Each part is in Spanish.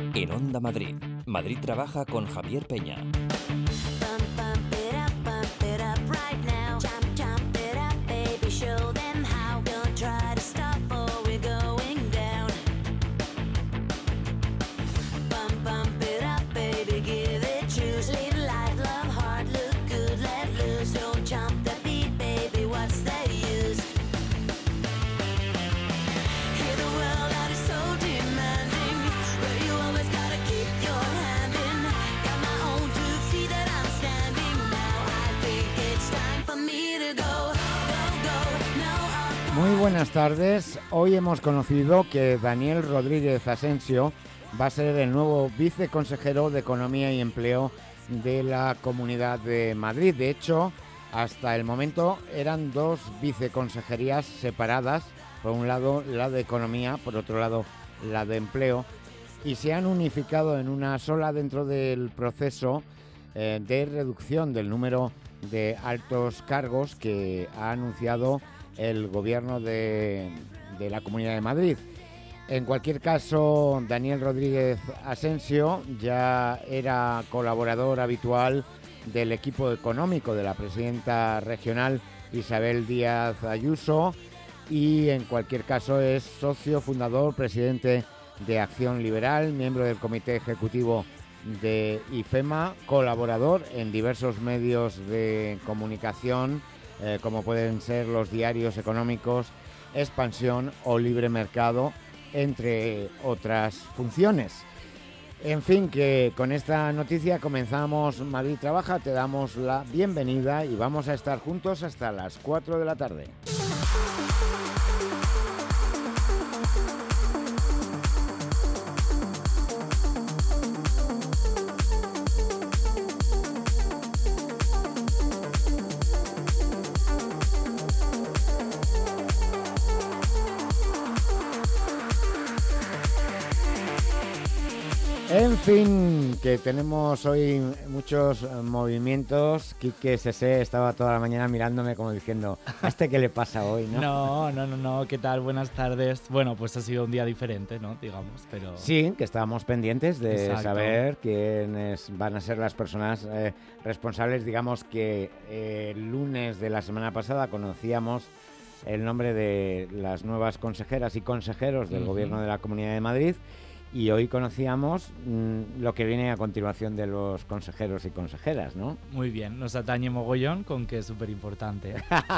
En Onda Madrid, Madrid trabaja con Javier Peña. Muy buenas tardes. Hoy hemos conocido que Daniel Rodríguez Asensio va a ser el nuevo viceconsejero de Economía y Empleo de la Comunidad de Madrid. De hecho, hasta el momento eran dos viceconsejerías separadas. Por un lado la de Economía, por otro lado la de Empleo. Y se han unificado en una sola dentro del proceso de reducción del número de altos cargos que ha anunciado el gobierno de la Comunidad de Madrid. En cualquier caso, Daniel Rodríguez Asensio ya era colaborador habitual del equipo económico de la presidenta regional Isabel Díaz Ayuso y en cualquier caso es socio fundador, presidente de Acción Liberal, miembro del comité ejecutivo de IFEMA, colaborador en diversos medios de comunicación como pueden ser los diarios económicos, Expansión o Libre Mercado, entre otras funciones. En fin, que con esta noticia comenzamos Madrid Trabaja, te damos la bienvenida y vamos a estar juntos hasta las 4 de la tarde. En fin, que tenemos hoy muchos movimientos. Quique Sese estaba toda la mañana mirándome como diciendo, ¿a este qué le pasa hoy, no? No, ¿qué tal? Buenas tardes. Bueno, pues ha sido un día diferente, ¿no? Digamos, pero... Sí, que estábamos pendientes de Exacto. saber quiénes van a ser las personas responsables. Digamos que el lunes de la semana pasada conocíamos el nombre de las nuevas consejeras y consejeros del gobierno de la Comunidad de Madrid. Y hoy conocíamos lo que viene a continuación de los consejeros y consejeras, ¿no? Muy bien, nos atañe mogollón, con que es súper importante.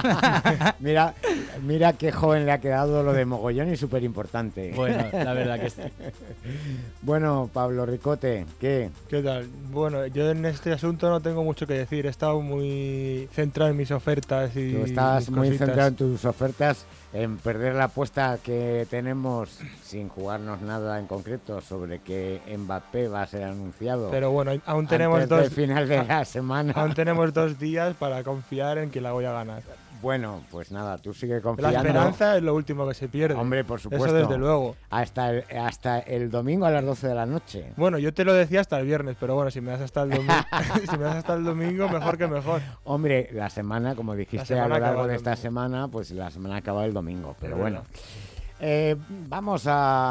mira qué joven le ha quedado lo de mogollón y súper importante. Bueno, la verdad que sí. Bueno, Pablo Ricote, ¿qué? ¿Qué tal? Bueno, yo en este asunto no tengo mucho que decir. He estado muy centrado en mis ofertas y Tú estás mis muy cositas. centrado en tus ofertas, en perder la apuesta que tenemos sin jugarnos nada en concreto sobre que Mbappé va a ser anunciado. Pero bueno, aún tenemos antes del final de la semana. Aún tenemos 2 días para confiar en que la voy a ganar. Bueno, pues nada, tú sigue La confiando. esperanza es lo último que se pierde. Hombre, por supuesto. Eso desde luego. Hasta el domingo a las 12 de la noche. Bueno, yo te lo decía hasta el viernes, pero bueno, si me das hasta el domingo, si me das hasta el domingo, mejor que mejor. Hombre, la semana, como dijiste a lo semana largo acaba de el esta domingo. semana, pues la semana acaba el domingo. Pero Es bueno. verdad. Vamos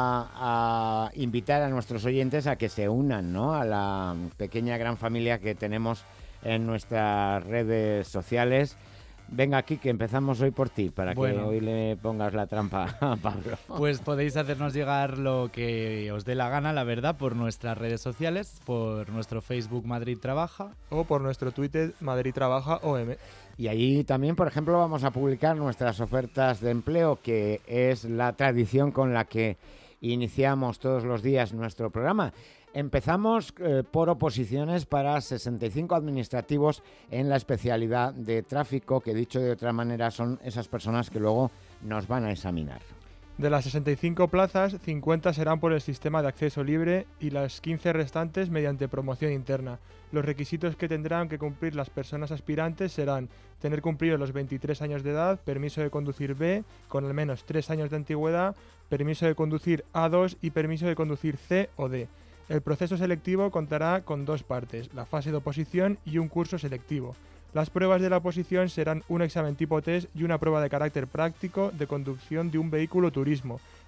a invitar a nuestros oyentes a que se unan, ¿no?, a la pequeña gran familia que tenemos en nuestras redes sociales. Venga, aquí que empezamos hoy por ti, para que hoy le pongas la trampa a Pablo. Pues podéis hacernos llegar lo que os dé la gana, la verdad, por nuestras redes sociales, por nuestro Facebook Madrid Trabaja. O por nuestro Twitter Madrid Trabaja OM. Y allí también, por ejemplo, vamos a publicar nuestras ofertas de empleo, que es la tradición con la que iniciamos todos los días nuestro programa. Empezamos por oposiciones para 65 administrativos en la especialidad de tráfico, que dicho de otra manera son esas personas que luego nos van a examinar. De las 65 plazas, 50 serán por el sistema de acceso libre y las 15 restantes mediante promoción interna. Los requisitos que tendrán que cumplir las personas aspirantes serán tener cumplidos los 23 años de edad, permiso de conducir B con al menos 3 años de antigüedad, permiso de conducir A2 y permiso de conducir C o D. El proceso selectivo contará con 2 partes, la fase de oposición y un curso selectivo. Las pruebas de la oposición serán un examen tipo test y una prueba de carácter práctico de conducción de un vehículo turismo.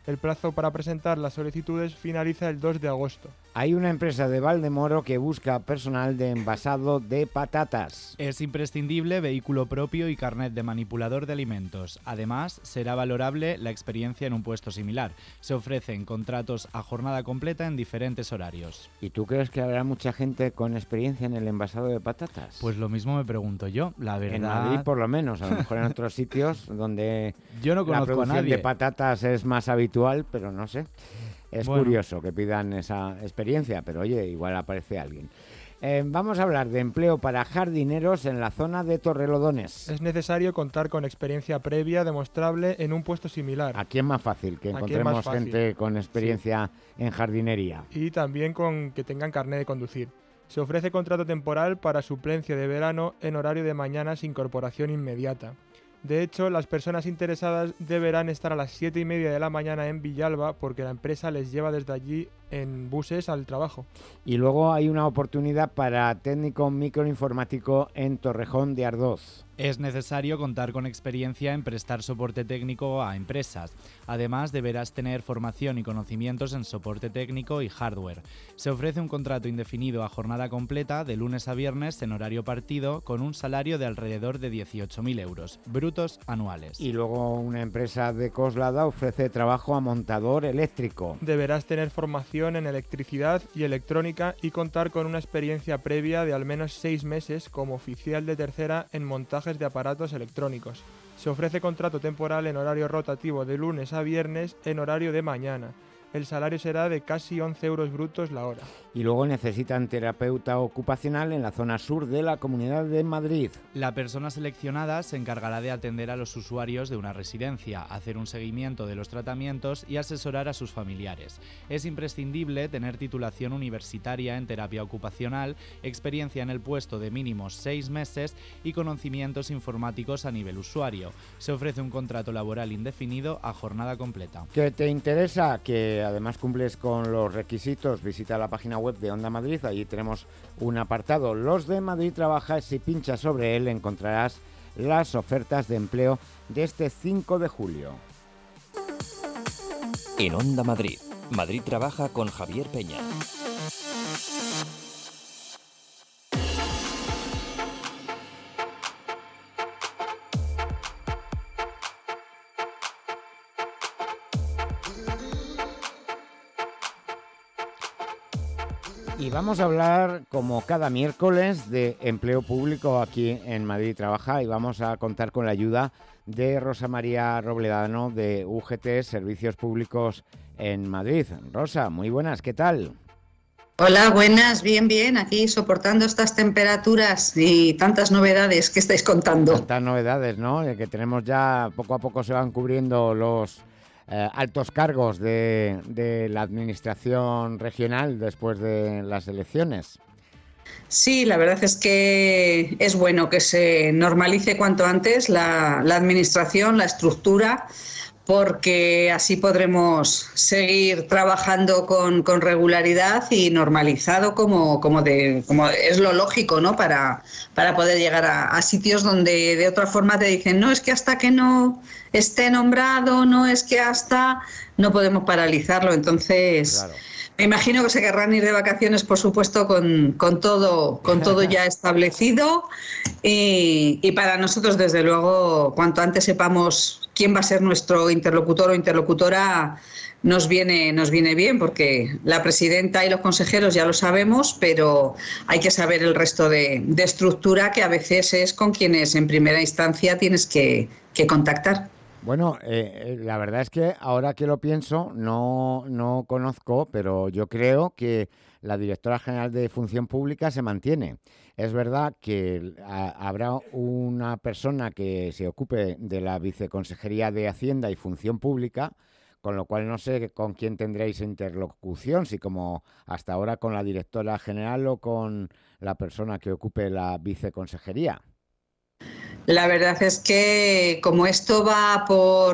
El plazo para presentar las solicitudes finaliza el 2 de agosto. Hay una empresa de Valdemoro que busca personal de envasado de patatas. Es imprescindible vehículo propio y carnet de manipulador de alimentos. Además, será valorable la experiencia en un puesto similar. Se ofrecen contratos a jornada completa en diferentes horarios. ¿Y tú crees que habrá mucha gente con experiencia en el envasado de patatas? Pues lo mismo me pregunto yo, la verdad. En Madrid por lo menos, a lo mejor en otros sitios donde yo no la conozco a producción nadie. de patatas es más habitual, pero no sé. Es curioso que pidan esa experiencia, pero oye, igual aparece alguien. Vamos a hablar de empleo para jardineros en la zona de Torrelodones. Es necesario contar con experiencia previa demostrable en un puesto similar. Aquí es más fácil que encontremos gente con experiencia en jardinería. Y también con que tengan carnet de conducir. Se ofrece contrato temporal para suplencia de verano en horario de mañana sin incorporación inmediata. De hecho, las personas interesadas deberán estar a las 7:30 de la mañana en Villalba porque la empresa les lleva desde allí en buses al trabajo. Y luego hay una oportunidad para técnico microinformático en Torrejón de Ardoz. Es necesario contar con experiencia en prestar soporte técnico a empresas. Además, deberás tener formación y conocimientos en soporte técnico y hardware. Se ofrece un contrato indefinido a jornada completa de lunes a viernes en horario partido con un salario de alrededor de 18.000 euros brutos anuales. Y luego una empresa de Coslada ofrece trabajo a montador eléctrico. Deberás tener formación en electricidad y electrónica y contar con una experiencia previa de al menos 6 meses como oficial de tercera en montajes de aparatos electrónicos. Se ofrece contrato temporal en horario rotativo de lunes a viernes en horario de mañana. El salario será de casi 11 euros brutos la hora. Y luego necesitan terapeuta ocupacional en la zona sur de la Comunidad de Madrid. La persona seleccionada se encargará de atender a los usuarios de una residencia, hacer un seguimiento de los tratamientos y asesorar a sus familiares. Es imprescindible tener titulación universitaria en terapia ocupacional, experiencia en el puesto de mínimo 6 meses y conocimientos informáticos a nivel usuario. Se ofrece un contrato laboral indefinido a jornada completa. ¿Qué te interesa? Que además cumples con los requisitos. Visita la página web de Onda Madrid, allí tenemos un apartado, Los de Madrid Trabaja. Si pinchas sobre él encontrarás las ofertas de empleo de este 5 de julio. En Onda Madrid, Madrid Trabaja con Javier Peña. Y vamos a hablar, como cada miércoles, de empleo público aquí en Madrid Trabaja, y vamos a contar con la ayuda de Rosa María Robledano de UGT Servicios Públicos en Madrid. Rosa, muy buenas, ¿qué tal? Hola, buenas, bien, aquí soportando estas temperaturas y tantas novedades que estáis contando. Tantas novedades, ¿no? Que tenemos ya, poco a poco se van cubriendo los altos cargos de la administración regional después de las elecciones. Sí, la verdad es que es bueno que se normalice cuanto antes la administración, la estructura, porque así podremos seguir trabajando con regularidad y normalizado como es lo lógico, ¿no? Para poder llegar a sitios donde de otra forma te dicen, no, es que hasta que no esté nombrado, no, es que hasta no podemos paralizarlo. Entonces, claro, me imagino que se querrán ir de vacaciones, por supuesto, con todo ya establecido, y para nosotros, desde luego, cuanto antes sepamos quién va a ser nuestro interlocutor o interlocutora, nos viene bien, porque la presidenta y los consejeros ya lo sabemos, pero hay que saber el resto de estructura, que a veces es con quienes en primera instancia tienes que contactar. Bueno, la verdad es que ahora que lo pienso, no conozco, pero yo creo que la directora general de Función Pública se mantiene. Es verdad que habrá una persona que se ocupe de la Viceconsejería de Hacienda y Función Pública, con lo cual no sé con quién tendréis interlocución, si como hasta ahora con la directora general o con la persona que ocupe la viceconsejería. La verdad es que como esto va por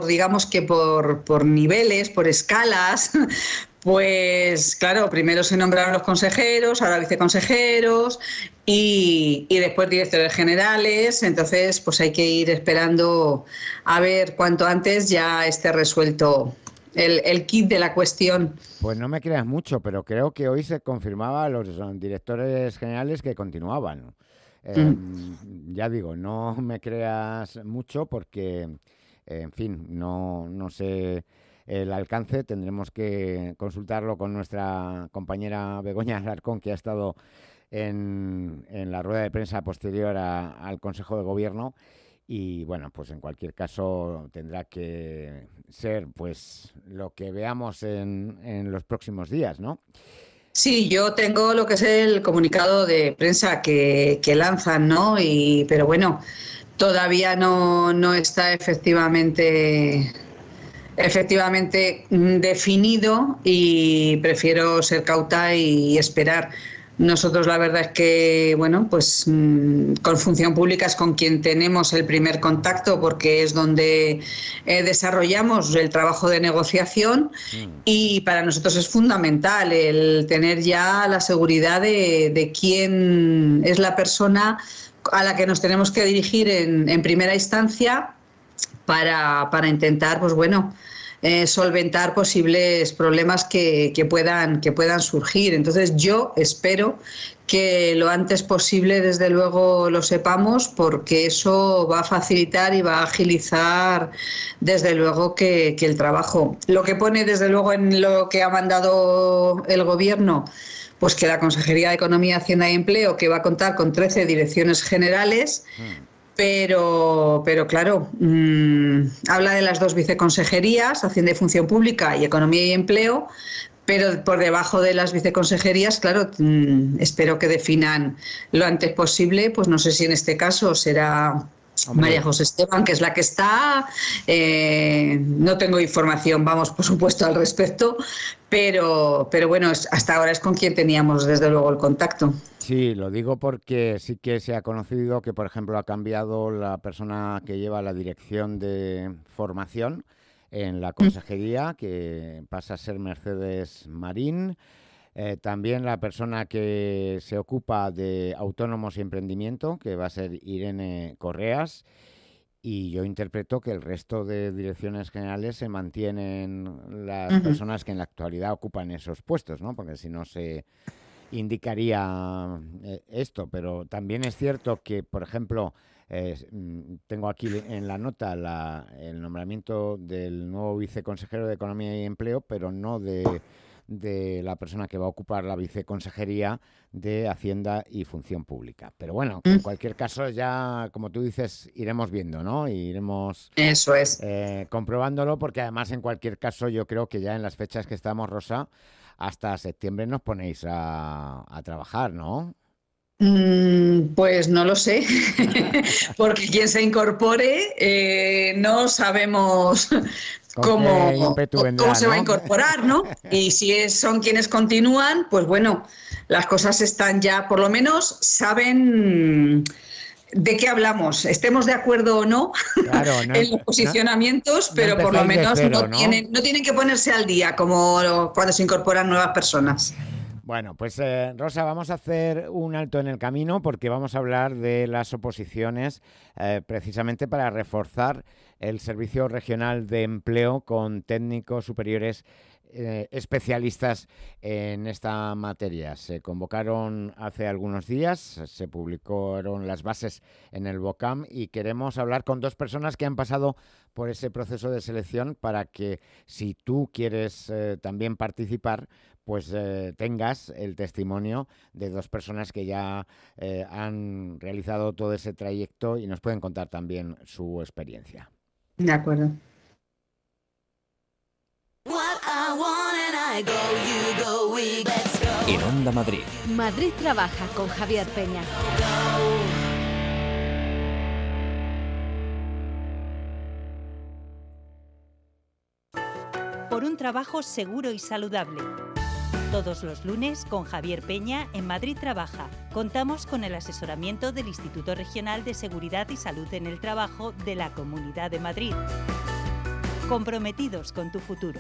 niveles, por escalas, pues claro, primero se nombraron los consejeros, ahora viceconsejeros y después directores generales. Entonces pues hay que ir esperando a ver cuánto antes ya esté resuelto el kit de la cuestión. Pues no me creas mucho, pero creo que hoy se confirmaba a los directores generales que continuaban. Ya digo, no me creas mucho porque, en fin, no sé el alcance. Tendremos que consultarlo con nuestra compañera Begoña Alarcón, que ha estado en la rueda de prensa posterior al Consejo de Gobierno. Y bueno, pues en cualquier caso tendrá que ser pues lo que veamos en los próximos días, ¿no? Sí, yo tengo lo que es el comunicado de prensa que lanzan, ¿no? Pero bueno, todavía no está efectivamente definido y prefiero ser cauta y esperar. Nosotros la verdad es que, bueno, pues con Función Pública es con quien tenemos el primer contacto porque es donde desarrollamos el trabajo de negociación y para nosotros es fundamental el tener ya la seguridad de quién es la persona a la que nos tenemos que dirigir en primera instancia para intentar, pues bueno, solventar posibles problemas que puedan surgir. Entonces yo espero que lo antes posible, desde luego, lo sepamos, porque eso va a facilitar y va a agilizar, desde luego, que el trabajo. Lo que pone, desde luego, en lo que ha mandado el Gobierno, pues que la Consejería de Economía, Hacienda y Empleo, que va a contar con 13 direcciones generales, pero claro, habla de las 2 viceconsejerías, Hacienda y Función Pública y Economía y Empleo, pero por debajo de las viceconsejerías, claro, espero que definan lo antes posible, pues no sé si en este caso será María José Esteban, que es la que está, no tengo información, vamos, por supuesto, al respecto, pero bueno, hasta ahora es con quien teníamos desde luego el contacto. Sí, lo digo porque sí que se ha conocido que, por ejemplo, ha cambiado la persona que lleva la dirección de formación en la consejería, que pasa a ser Mercedes Marín. También la persona que se ocupa de autónomos y emprendimiento, que va a ser Irene Correas. Y yo interpreto que el resto de direcciones generales se mantienen las personas que en la actualidad ocupan esos puestos, ¿no? Porque si no se indicaría esto, pero también es cierto que, por ejemplo, tengo aquí en la nota el nombramiento del nuevo viceconsejero de Economía y Empleo, pero no de la persona que va a ocupar la viceconsejería de Hacienda y Función Pública. Pero bueno, en cualquier caso ya, como tú dices, iremos viendo, ¿no? Iremos Eso es. Comprobándolo, porque además en cualquier caso yo creo que ya en las fechas que estamos, Rosa, hasta septiembre nos ponéis a trabajar, ¿no? Pues no lo sé, porque quien se incorpore no sabemos cómo se va a incorporar, ¿no? Y si son quienes continúan, pues bueno, las cosas están ya, por lo menos saben de qué hablamos, estemos de acuerdo o no, claro, en los posicionamientos, pero por lo menos no tienen que ponerse al día como cuando se incorporan nuevas personas. Bueno, pues Rosa, vamos a hacer un alto en el camino porque vamos a hablar de las oposiciones precisamente para reforzar el Servicio Regional de Empleo con técnicos superiores especialistas en esta materia. Se convocaron hace algunos días, se publicaron las bases en el BOCAM y queremos hablar con 2 personas que han pasado por ese proceso de selección para que, si tú quieres también participar, pues tengas el testimonio de 2 personas que ya han realizado todo ese trayecto y nos pueden contar también su experiencia. De acuerdo. En Onda Madrid. Madrid Trabaja con Javier Peña. Por un trabajo seguro y saludable. Todos los lunes con Javier Peña en Madrid Trabaja. Contamos con el asesoramiento del Instituto Regional de Seguridad y Salud en el Trabajo de la Comunidad de Madrid. Comprometidos con tu futuro.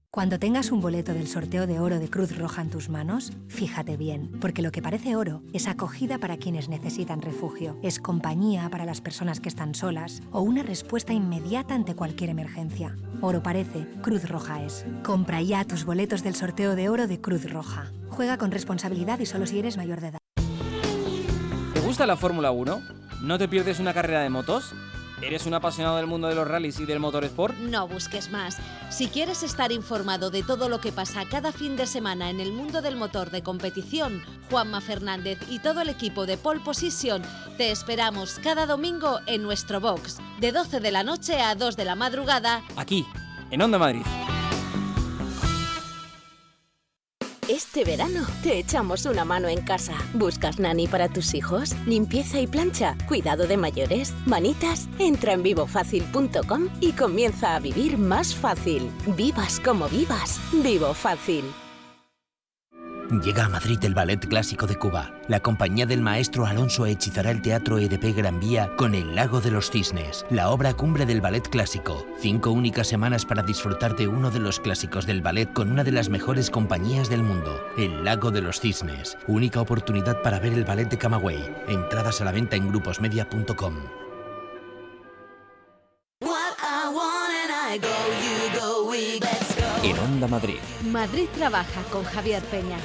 Cuando tengas un boleto del sorteo de oro de Cruz Roja en tus manos, fíjate bien, porque lo que parece oro es acogida para quienes necesitan refugio, es compañía para las personas que están solas o una respuesta inmediata ante cualquier emergencia. Oro parece, Cruz Roja es. Compra ya tus boletos del sorteo de oro de Cruz Roja. Juega con responsabilidad y solo si eres mayor de edad. ¿Te gusta la Fórmula 1? ¿No te pierdes una carrera de motos? ¿Eres un apasionado del mundo de los rallies y del motorsport? No busques más. Si quieres estar informado de todo lo que pasa cada fin de semana en el mundo del motor de competición, Juanma Fernández y todo el equipo de Pole Position te esperamos cada domingo en nuestro box, de 12 de la noche a 2 de la madrugada, aquí, en Onda Madrid. Este verano te echamos una mano en casa. ¿Buscas nani para tus hijos? ¿Limpieza y plancha? ¿Cuidado de mayores? ¿Manitas? Entra en vivofacil.com y comienza a vivir más fácil. Vivas como vivas. Vivo Fácil. Llega a Madrid el Ballet Clásico de Cuba. La compañía del maestro Alonso hechizará el Teatro EDP Gran Vía con El Lago de los Cisnes, la obra cumbre del ballet clásico. 5 únicas semanas para disfrutar de uno de los clásicos del ballet con una de las mejores compañías del mundo, El Lago de los Cisnes. Única oportunidad para ver el ballet de Camagüey. Entradas a la venta en gruposmedia.com. En Onda Madrid. Madrid Trabaja con Javier Peña.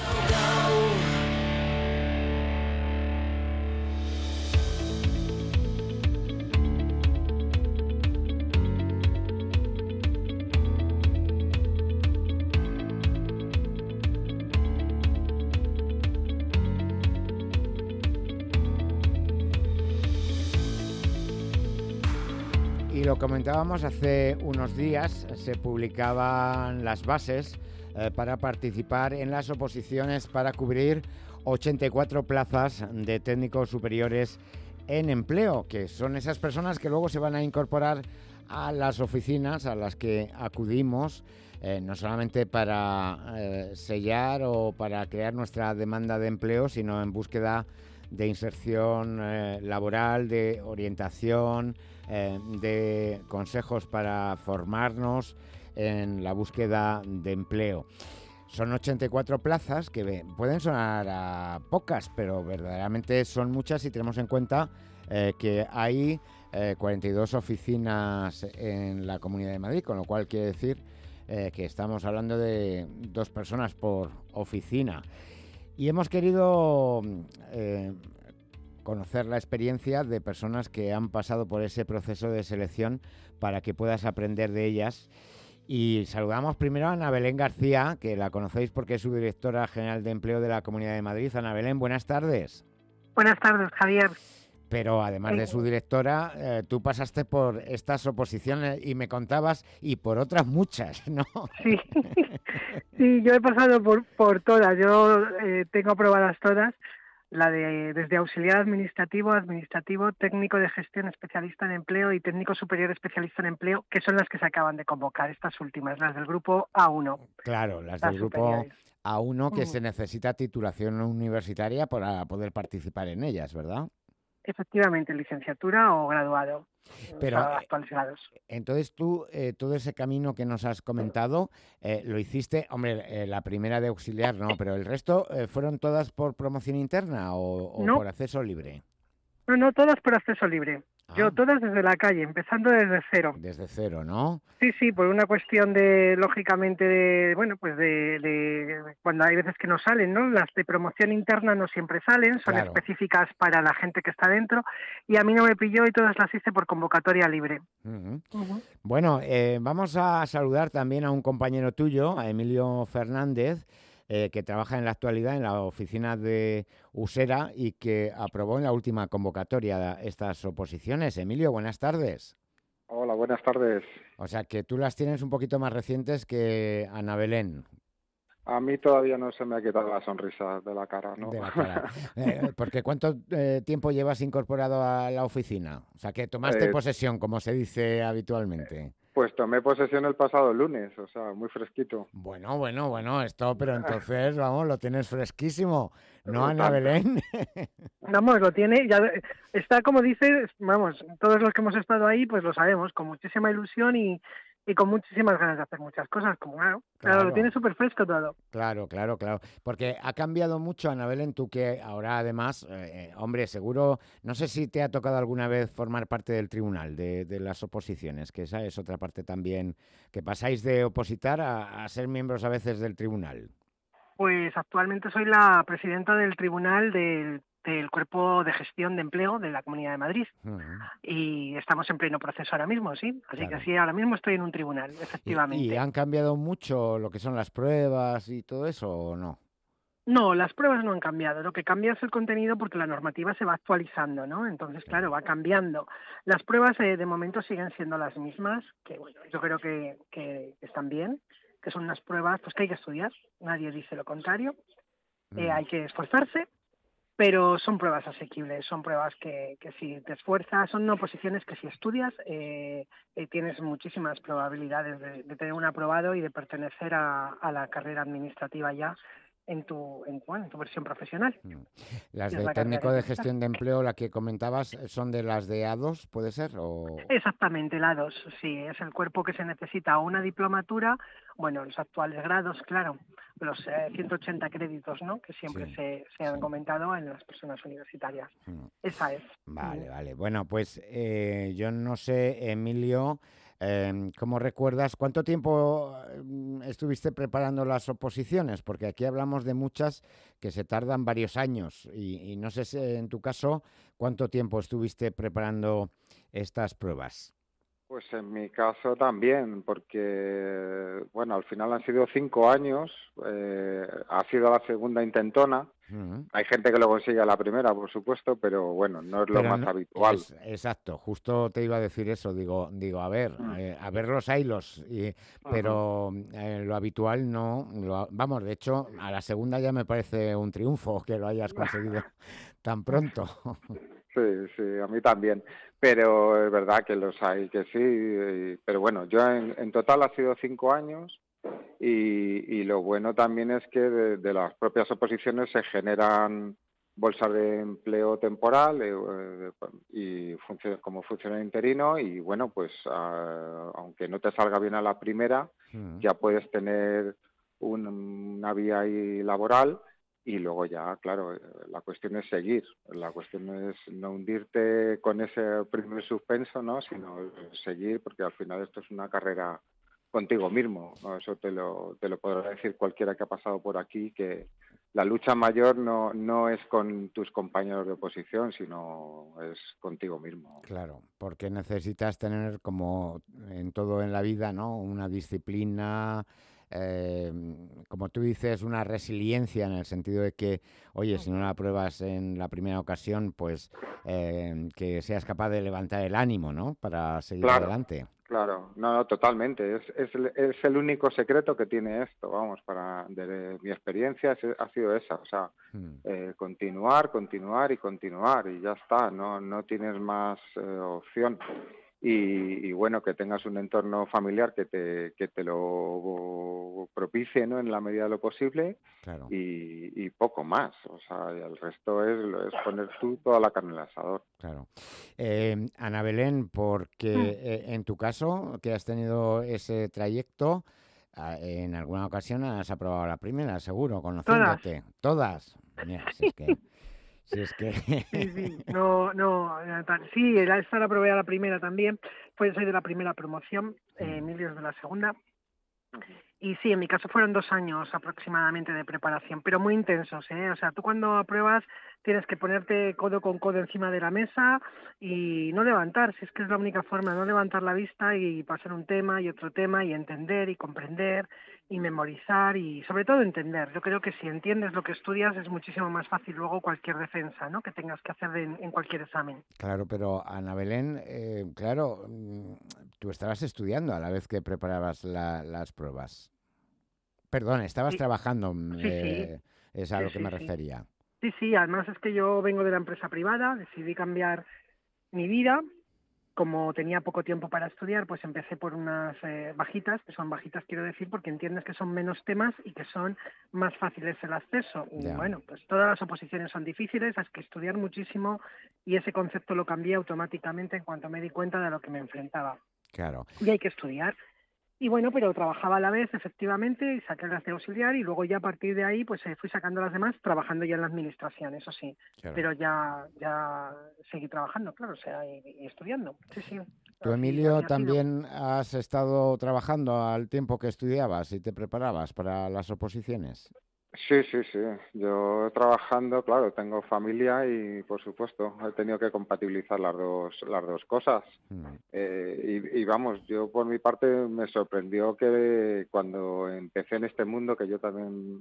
Y lo comentábamos hace unos días, se publicaban las bases para participar en las oposiciones para cubrir 84 plazas de técnicos superiores en empleo, que son esas personas que luego se van a incorporar a las oficinas a las que acudimos, no solamente para sellar o para crear nuestra demanda de empleo, sino en búsqueda de inserción laboral, de orientación, de consejos para formarnos en la búsqueda de empleo. Son 84 plazas que pueden sonar a pocas, pero verdaderamente son muchas si tenemos en cuenta que hay 42 oficinas en la Comunidad de Madrid, con lo cual quiere decir que estamos hablando de 2 personas por oficina. Y hemos querido conocer la experiencia de personas que han pasado por ese proceso de selección para que puedas aprender de ellas. Y saludamos primero a Ana Belén García, que la conocéis porque es subdirectora general de empleo de la Comunidad de Madrid. Ana Belén, buenas tardes. Buenas tardes, Javier. Pero además de subdirectora, tú pasaste por estas oposiciones y me contabas, y por otras muchas, ¿no? Sí, sí, yo he pasado por todas. Yo tengo aprobadas todas. La de desde auxiliar administrativo, técnico de gestión especialista en empleo y técnico superior especialista en empleo, que son las que se acaban de convocar, estas últimas, las del grupo A1. Claro, las del grupo A1, que se necesita titulación universitaria para poder participar en ellas, ¿verdad? Efectivamente, licenciatura o graduado. Pero actualizados. Entonces tú, todo ese camino que nos has comentado, lo hiciste, hombre, la primera de auxiliar no, pero el resto ¿fueron todas por promoción interna o no, por acceso libre? No, todas por acceso libre. Yo todas desde la calle, empezando desde cero. Desde cero, ¿no? Sí, por una cuestión de, lógicamente, de cuando hay veces que no salen, ¿no? Las de promoción interna no siempre salen, son específicas para la gente que está dentro, y a mí no me pilló y todas las hice por convocatoria libre. Bueno, vamos a saludar también a un compañero tuyo, a Emilio Fernández, que trabaja en la actualidad en la oficina de Usera y que aprobó en la última convocatoria estas oposiciones. Emilio, buenas tardes. Hola, buenas tardes. O sea, que tú las tienes un poquito más recientes que Ana Belén. A mí todavía no se me ha quitado la sonrisa de la cara, ¿no? De la cara. Porque ¿cuánto tiempo llevas incorporado a la oficina? O sea, que tomaste posesión, como se dice habitualmente. Pues tomé posesión el pasado lunes, o sea, muy fresquito. Bueno, esto, pero entonces, vamos, lo tienes fresquísimo, ¿no, Ana Belén? Vamos, lo tiene, ya está, como dices, vamos, todos los que hemos estado ahí, pues lo sabemos, con muchísima ilusión y y con muchísimas ganas de hacer muchas cosas, como claro, lo tiene súper fresco todo. Claro. Porque ha cambiado mucho, Ana Belén, tú que ahora además, hombre, seguro, no sé si te ha tocado alguna vez formar parte del tribunal de las oposiciones, que esa es otra parte también, que pasáis de opositar a ser miembros a veces del tribunal. Pues actualmente soy la presidenta del tribunal del Cuerpo de Gestión de Empleo de la Comunidad de Madrid. Y estamos en pleno proceso ahora mismo, sí. Así que sí, ahora mismo estoy en un tribunal, efectivamente. ¿Y han cambiado mucho lo que son las pruebas y todo eso o no? No, las pruebas no han cambiado. Lo que cambia es el contenido porque la normativa se va actualizando, ¿no? Entonces, claro, va cambiando. Las pruebas de momento siguen siendo las mismas, que bueno, yo creo que están bien, que son unas pruebas pues que hay que estudiar. Nadie dice lo contrario. Hay que esforzarse. Pero son pruebas asequibles, son pruebas que si te esfuerzas, son oposiciones que si estudias tienes muchísimas probabilidades de tener un aprobado y de pertenecer a la carrera administrativa ya en tu versión profesional. Las de técnico de gestión de empleo, la que comentabas, ¿son de las de A2, puede ser? Exactamente, la A2, sí, es el cuerpo que se necesita una diplomatura, bueno, los actuales grados, claro, los 180 créditos, ¿no?, que siempre se han comentado en las personas universitarias. Esa es. Vale. Bueno, pues yo no sé, Emilio, ¿cómo recuerdas? ¿Cuánto tiempo estuviste preparando las oposiciones? Porque aquí hablamos de muchas que se tardan varios años y no sé si en tu caso, ¿cuánto tiempo estuviste preparando estas pruebas? Pues en mi caso también, porque, bueno, al final han sido 5 años, ha sido la segunda intentona. Hay gente que lo consigue a la primera, por supuesto, pero bueno, no es lo más habitual. Exacto, justo te iba a decir eso, digo, a ver los haylos, pero lo habitual no, vamos, de hecho, a la segunda ya me parece un triunfo que lo hayas conseguido tan pronto. Sí, a mí también, pero es verdad que los hay que sí, pero bueno, yo en total ha sido 5 años. Y lo bueno también es que de las propias oposiciones se generan bolsas de empleo temporal y como funcionario interino y bueno, pues aunque no te salga bien a la primera, ya puedes tener una vía ahí laboral y luego ya, claro, la cuestión es seguir, la cuestión es no hundirte con ese primer suspenso, ¿no?, sino seguir, porque al final esto es una carrera contigo mismo, ¿no? Eso te lo podrá decir cualquiera que ha pasado por aquí, que la lucha mayor no es con tus compañeros de oposición, sino es contigo mismo. Claro, porque necesitas tener, como en todo en la vida, ¿no?, una disciplina, como tú dices, una resiliencia en el sentido de que, oye, si no la apruebas en la primera ocasión, pues que seas capaz de levantar el ánimo, ¿no?, para seguir adelante. Claro, no, totalmente. Es el único secreto que tiene esto, vamos, de mi experiencia ha sido esa, o sea, continuar y ya está, no tienes más opción. Y bueno, que tengas un entorno familiar que te lo propicie, ¿no?, en la medida de lo posible. Claro. Y poco más, o sea, el resto es poner tú toda la carne en el asador. Claro. Ana Belén, porque en tu caso, que has tenido ese trayecto, en alguna ocasión has aprobado la primera, seguro, conociéndote. ¿Todas? Mira, si es que... Sí, sí, esta la probé a la primera también, soy de la primera promoción, Emilio es de la segunda, y sí, en mi caso fueron 2 años aproximadamente de preparación, pero muy intensos, ¿eh? O sea, tú cuando apruebas tienes que ponerte codo con codo encima de la mesa y no levantar, si es que es la única forma, no levantar la vista y pasar un tema y otro tema y entender y comprender y memorizar y sobre todo entender. Yo creo que si entiendes lo que estudias es muchísimo más fácil luego cualquier defensa, ¿no?, que tengas que hacer en cualquier examen. Claro, pero Ana Belén, claro, tú estabas estudiando a la vez que preparabas las pruebas. Perdón, estabas trabajando, es a lo que me refería. Sí, además es que yo vengo de la empresa privada, decidí cambiar mi vida. Como tenía poco tiempo para estudiar, pues empecé por unas bajitas, que son bajitas quiero decir porque entiendes que son menos temas y que son más fáciles el acceso. Ya. Bueno, pues todas las oposiciones son difíciles, hay que estudiar muchísimo y ese concepto lo cambié automáticamente en cuanto me di cuenta de lo que me enfrentaba. Claro. Y hay que estudiar. Y bueno, pero trabajaba a la vez, efectivamente, y saqué las de auxiliar y luego ya a partir de ahí pues fui sacando las demás trabajando ya en la administración, eso sí. Claro. Pero ya seguí trabajando, claro, o sea, y estudiando. Sí, sí. Tú, Emilio, también has estado trabajando al tiempo que estudiabas y te preparabas para las oposiciones. Sí, sí, sí. Yo trabajando, claro, tengo familia y, por supuesto, he tenido que compatibilizar las dos cosas. Y vamos, yo por mi parte me sorprendió que cuando empecé en este mundo, que yo también,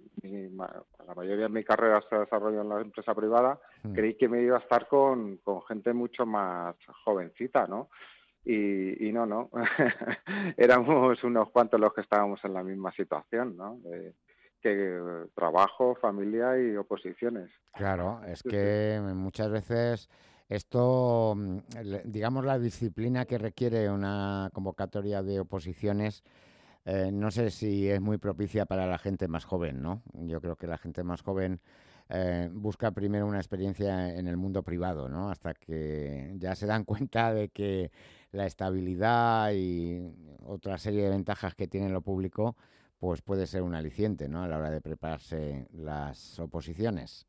la mayoría de mi carrera se desarrolló en la empresa privada, creí que me iba a estar con gente mucho más jovencita, ¿no? Y no. Éramos unos cuantos los que estábamos en la misma situación, ¿no? Que trabajo, familia y oposiciones. Claro, es que muchas veces esto, digamos, la disciplina que requiere una convocatoria de oposiciones, no sé si es muy propicia para la gente más joven, ¿no? Yo creo que la gente más joven busca primero una experiencia en el mundo privado, ¿no? Hasta que ya se dan cuenta de que la estabilidad y otra serie de ventajas que tiene lo público pues puede ser un aliciente, ¿no?, a la hora de prepararse las oposiciones.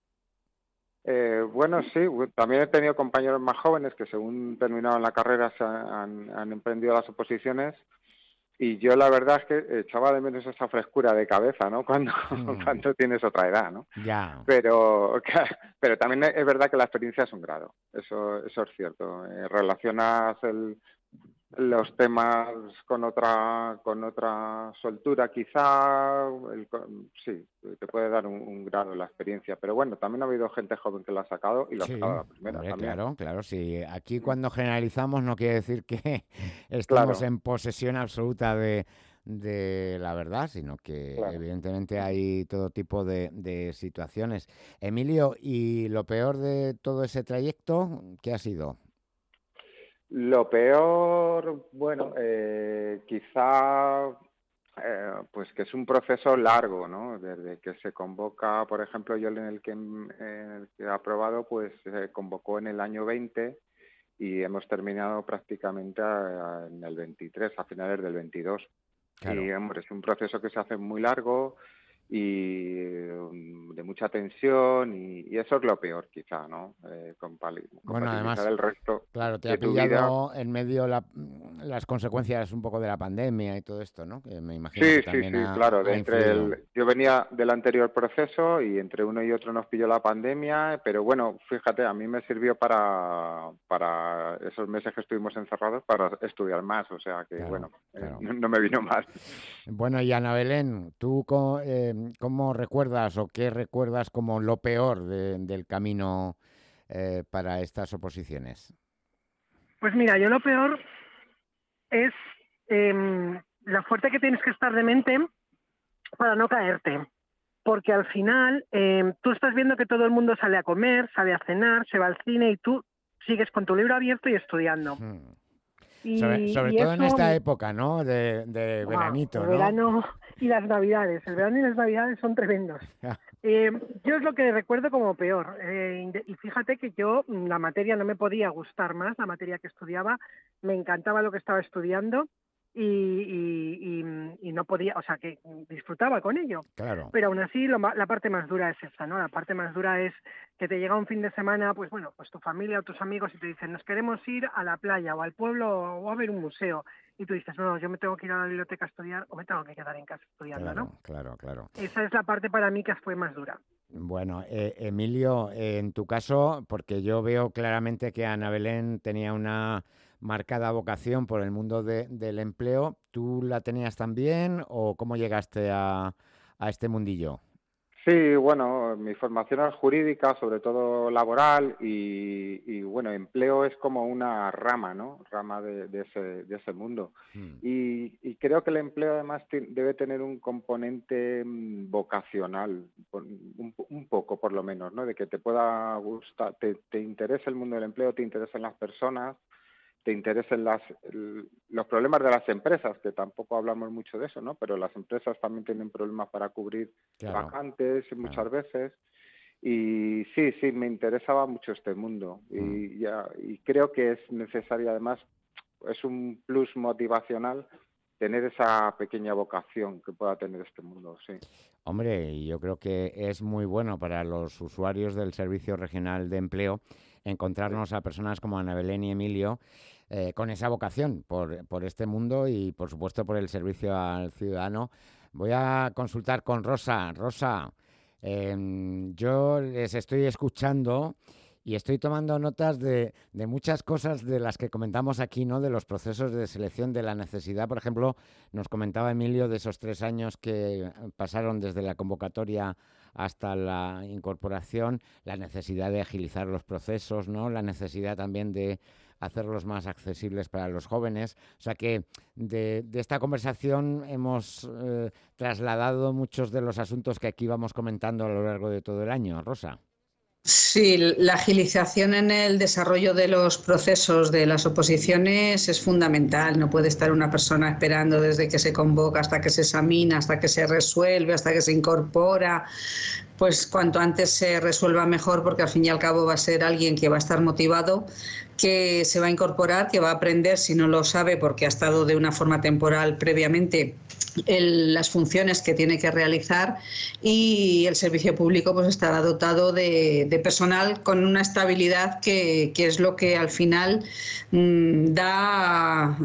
Bueno, sí, también he tenido compañeros más jóvenes que según terminaron la carrera han emprendido las oposiciones y yo la verdad es que echaba de menos esa frescura de cabeza, ¿no?, cuando tienes otra edad, ¿no? Ya. Pero también es verdad que la experiencia es un grado, eso es cierto. Relacionas los temas con otra soltura quizá, sí, te puede dar un grado la experiencia, pero bueno, también ha habido gente joven que la ha sacado y la ha sacado a la primera. Hombre, también. Claro, sí. Aquí cuando generalizamos no quiere decir que estemos en posesión absoluta de la verdad, sino que evidentemente hay todo tipo de situaciones. Emilio, ¿y lo peor de todo ese trayecto qué ha sido? Lo peor, bueno, quizá pues que es un proceso largo, ¿no? Desde que se convoca, por ejemplo, yo en el que he aprobado, pues se convocó en el año 20 y hemos terminado prácticamente en el 23, a finales del 22. Claro. Y, hombre, es un proceso que se hace muy largo y de mucha tensión y eso es lo peor quizá, ¿no? Bueno, además, el resto claro, te ha pillado en medio las consecuencias un poco de la pandemia y todo esto, ¿no? Que me imagino que también claro. influido. Yo venía del anterior proceso y entre uno y otro nos pilló la pandemia, pero bueno, fíjate, a mí me sirvió para esos meses que estuvimos encerrados para estudiar más, o sea que claro. No me vino mal. Bueno, y Ana Belén, ¿tú cómo recuerdas o qué recuerdas como lo peor del camino para estas oposiciones? Pues mira, yo lo peor es la fuerte que tienes que estar de mente para no caerte. Porque al final tú estás viendo que todo el mundo sale a comer, sale a cenar, se va al cine y tú sigues con tu libro abierto y estudiando. Sobre todo en esta época, ¿no? De veranito, ¿no? El verano y las navidades. El verano y las navidades son tremendos. Yo es lo que recuerdo como peor. Y fíjate que yo, la materia no me podía gustar más, la materia que estudiaba, me encantaba lo que estaba estudiando y no podía, o sea, que disfrutaba con ello. Claro. Pero aún así la parte más dura es esa, ¿no? La parte más dura es que te llega un fin de semana, pues bueno, pues tu familia o tus amigos y te dicen, nos queremos ir a la playa o al pueblo o a ver un museo. Y tú dices, no, yo me tengo que ir a la biblioteca a estudiar o me tengo que quedar en casa estudiando, ¿no? Claro. Esa es la parte para mí que fue más dura. Bueno, Emilio, en tu caso, porque yo veo claramente que Ana Belén tenía una marcada vocación por el mundo del empleo, ¿tú la tenías también o cómo llegaste a este mundillo? Sí, bueno, mi formación es jurídica, sobre todo laboral, y bueno, empleo es como una rama, ¿no? Rama de ese mundo. Y creo que el empleo además debe tener un componente vocacional, un poco por lo menos, ¿no? De que te pueda gustar, te interese el mundo del empleo, te interesen las personas, te interesen los problemas de las empresas, que tampoco hablamos mucho de eso, ¿no? Pero las empresas también tienen problemas para cubrir vacantes muchas veces. Y sí, me interesaba mucho este mundo. Y creo que es necesario, además, es un plus motivacional tener esa pequeña vocación que pueda tener este mundo, sí. Hombre, yo creo que es muy bueno para los usuarios del Servicio Regional de Empleo encontrarnos a personas como Ana Belén y Emilio con esa vocación por este mundo y, por supuesto, por el servicio al ciudadano. Voy a consultar con Rosa. Rosa, yo les estoy escuchando y estoy tomando notas de muchas cosas de las que comentamos aquí, ¿no? De los procesos de selección, de la necesidad. Por ejemplo, nos comentaba Emilio de esos 3 años que pasaron desde la convocatoria hasta la incorporación, la necesidad de agilizar los procesos, ¿no? La necesidad también de hacerlos más accesibles para los jóvenes. O sea que de esta conversación hemos trasladado muchos de los asuntos que aquí vamos comentando a lo largo de todo el año. Rosa. Sí, la agilización en el desarrollo de los procesos de las oposiciones es fundamental. No puede estar una persona esperando desde que se convoca hasta que se examina, hasta que se resuelve, hasta que se incorpora. Pues cuanto antes se resuelva mejor, porque al fin y al cabo va a ser alguien que va a estar motivado, que se va a incorporar, que va a aprender, si no lo sabe porque ha estado de una forma temporal previamente, las funciones que tiene que realizar, y el servicio público pues estará dotado de personal con una estabilidad que es lo que al final da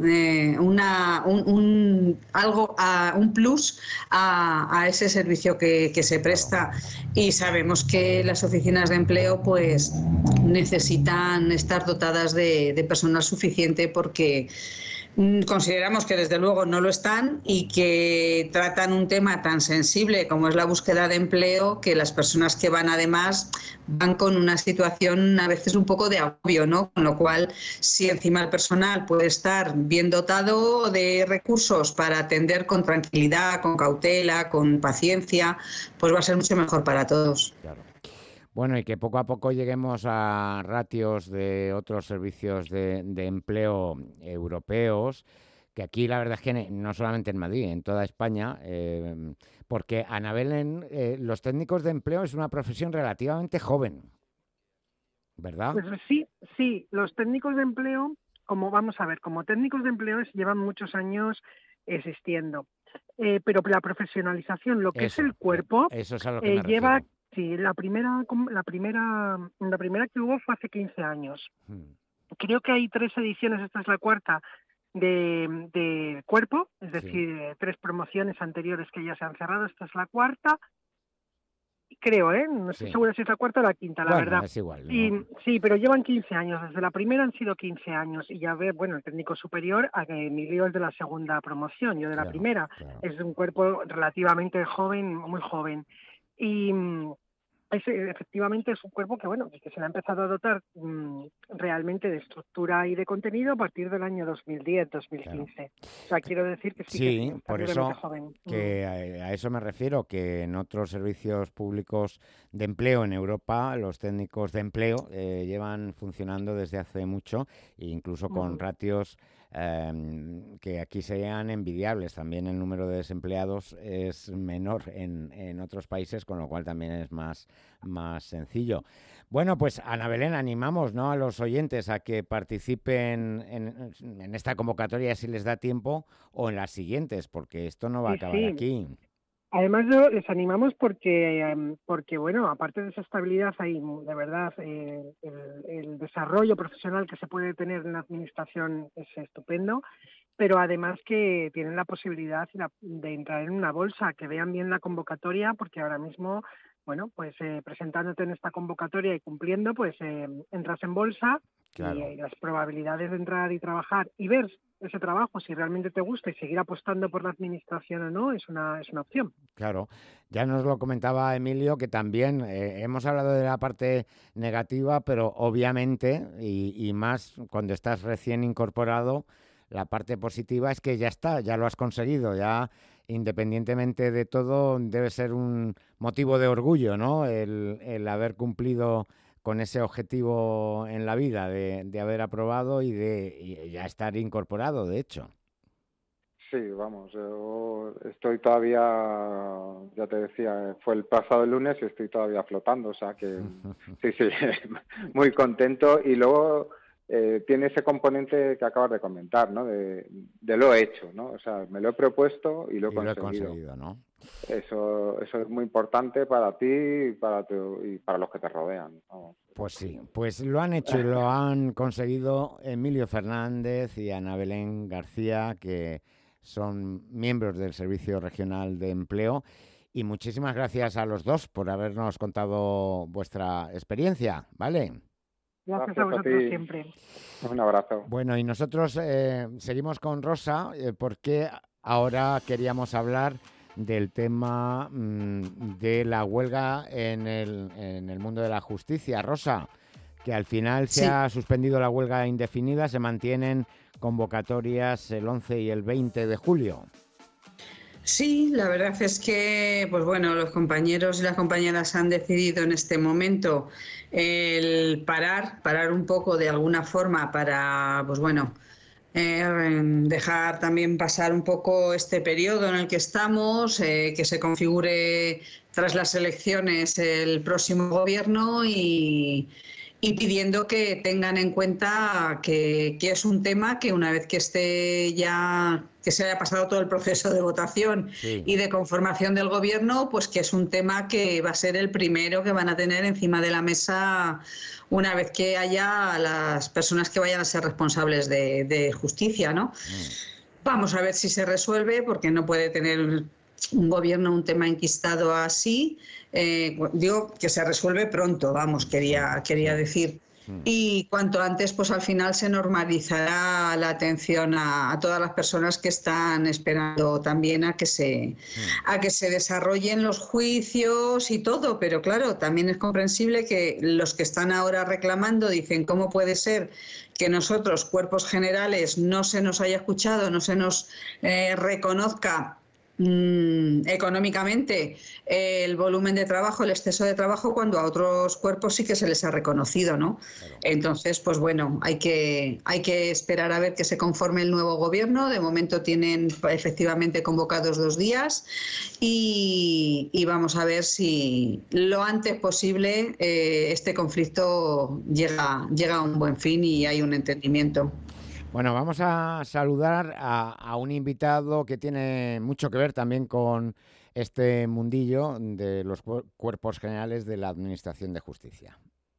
un plus a ese servicio que se presta. Y sabemos que las oficinas de empleo pues necesitan estar dotadas de personal suficiente, porque consideramos que desde luego no lo están y que tratan un tema tan sensible como es la búsqueda de empleo, que las personas que van además van con una situación a veces un poco de agobio, ¿no? Con lo cual, si encima el personal puede estar bien dotado de recursos para atender con tranquilidad, con cautela, con paciencia, pues va a ser mucho mejor para todos. Claro. Bueno, y que poco a poco lleguemos a ratios de otros servicios de empleo europeos, que aquí la verdad es que no solamente en Madrid, en toda España, porque Ana Belén, los técnicos de empleo es una profesión relativamente joven, ¿verdad? Pues sí, los técnicos de empleo, como técnicos de empleo llevan muchos años existiendo, pero la profesionalización, lo que es el cuerpo, eso es a lo que me lleva... refiero. Sí, la primera que hubo fue hace 15 años. Creo que hay 3 ediciones, esta es la 4ª, de cuerpo, es decir, 3 promociones anteriores que ya se han cerrado, esta es la 4ª. Creo, no estoy segura si es la 4ª o la 5ª, la verdad. Es igual, ¿no? Sí, pero llevan 15 años, desde la primera han sido 15 años, y ya ve, el técnico superior, a Emilio es de la 2ª promoción, yo de la primera. Claro. Es un cuerpo relativamente joven, muy joven. Y efectivamente es un cuerpo que se le ha empezado a dotar realmente de estructura y de contenido a partir del año 2010-2015. Claro. O sea, quiero decir que sí, que por eso joven. Que a eso me refiero, que en otros servicios públicos de empleo en Europa, los técnicos de empleo llevan funcionando desde hace mucho, e incluso con ratios que aquí serían envidiables. También el número de desempleados es menor en otros países, con lo cual también es más sencillo. Bueno, pues Ana Belén, animamos, ¿no?, a los oyentes a que participen en esta convocatoria si les da tiempo, o en las siguientes, porque esto no va a acabar aquí. Además, les animamos porque aparte de esa estabilidad, hay de verdad el desarrollo profesional que se puede tener en la administración es estupendo, pero además que tienen la posibilidad de entrar en una bolsa, que vean bien la convocatoria, porque ahora mismo, presentándote en esta convocatoria y cumpliendo, entras en bolsa. Claro. Y las probabilidades de entrar y trabajar y ver ese trabajo, si realmente te gusta, y seguir apostando por la administración o no, es una opción. Claro, ya nos lo comentaba Emilio, que también hemos hablado de la parte negativa, pero obviamente, y más cuando estás recién incorporado, la parte positiva es que ya está, ya lo has conseguido, ya independientemente de todo debe ser un motivo de orgullo, ¿no?, el haber cumplido con ese objetivo en la vida de haber aprobado y ya estar incorporado, de hecho. Sí, vamos, yo estoy todavía, ya te decía, fue el pasado lunes y estoy todavía flotando, o sea que sí, muy contento. Y luego tiene ese componente que acabas de comentar, ¿no? De lo hecho, ¿no? O sea, me lo he propuesto y lo he conseguido, ¿no? Eso es muy importante para ti y para los que te rodean, ¿no? Pues sí, pues lo han hecho y lo han conseguido Emilio Fernández y Ana Belén García, que son miembros del Servicio Regional de Empleo. Y muchísimas gracias a los dos por habernos contado vuestra experiencia, ¿vale? Gracias a vosotros siempre. Un abrazo. Bueno, y nosotros seguimos con Rosa porque ahora queríamos hablar del tema de la huelga en el mundo de la justicia. Rosa, que al final se ha suspendido la huelga indefinida, se mantienen convocatorias el 11 y el 20 de julio. Sí, la verdad es que, pues bueno, los compañeros y las compañeras han decidido en este momento el parar un poco de alguna forma para, pues bueno, dejar también pasar un poco este periodo en el que estamos, que se configure tras las elecciones el próximo gobierno y pidiendo que tengan en cuenta que es un tema que una vez que esté ya, que se haya pasado todo el proceso de votación y de conformación del gobierno, pues que es un tema que va a ser el primero que van a tener encima de la mesa una vez que haya las personas que vayan a ser responsables de justicia, ¿no? Vamos a ver si se resuelve, porque no puede tener un gobierno un tema enquistado así. Digo que se resuelve pronto, vamos, quería decir. Y cuanto antes, pues al final se normalizará la atención a todas las personas que están esperando también a que se desarrollen los juicios y todo. Pero claro, también es comprensible que los que están ahora reclamando dicen, ¿cómo puede ser que nosotros, cuerpos generales, no se nos haya escuchado, no se nos reconozca económicamente el volumen de trabajo, el exceso de trabajo, cuando a otros cuerpos sí que se les ha reconocido, ¿no? Claro. Entonces, pues bueno, hay que esperar a ver que se conforme el nuevo gobierno. De momento tienen efectivamente convocados 2 días y vamos a ver si lo antes posible este conflicto llega a un buen fin y hay un entendimiento. Bueno, vamos a saludar a un invitado que tiene mucho que ver también con este mundillo de los cuerpos generales de la Administración de Justicia.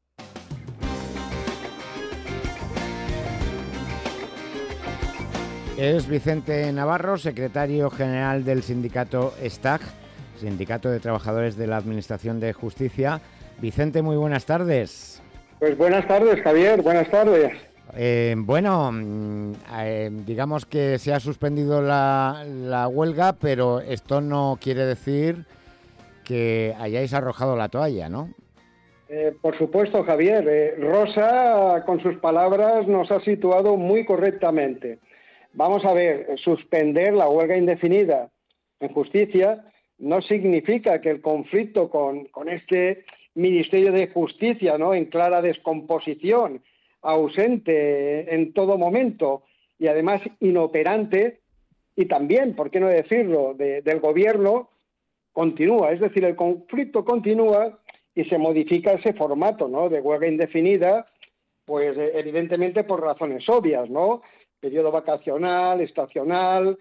Es Vicente Navarro, secretario general del sindicato STAG, Sindicato de Trabajadores de la Administración de Justicia. Vicente, muy buenas tardes. Pues buenas tardes, Javier, buenas tardes. Digamos que se ha suspendido la huelga, pero esto no quiere decir que hayáis arrojado la toalla, ¿no? Por supuesto, Javier. Rosa, con sus palabras, nos ha situado muy correctamente. Vamos a ver, suspender la huelga indefinida en justicia no significa que el conflicto con este Ministerio de Justicia, ¿no?, en clara descomposición, ausente en todo momento y además inoperante, y también, ¿por qué no decirlo?, del gobierno, continúa. Es decir, el conflicto continúa y se modifica ese formato, ¿no?, de huelga indefinida, pues evidentemente por razones obvias, ¿no? Periodo vacacional, estacional,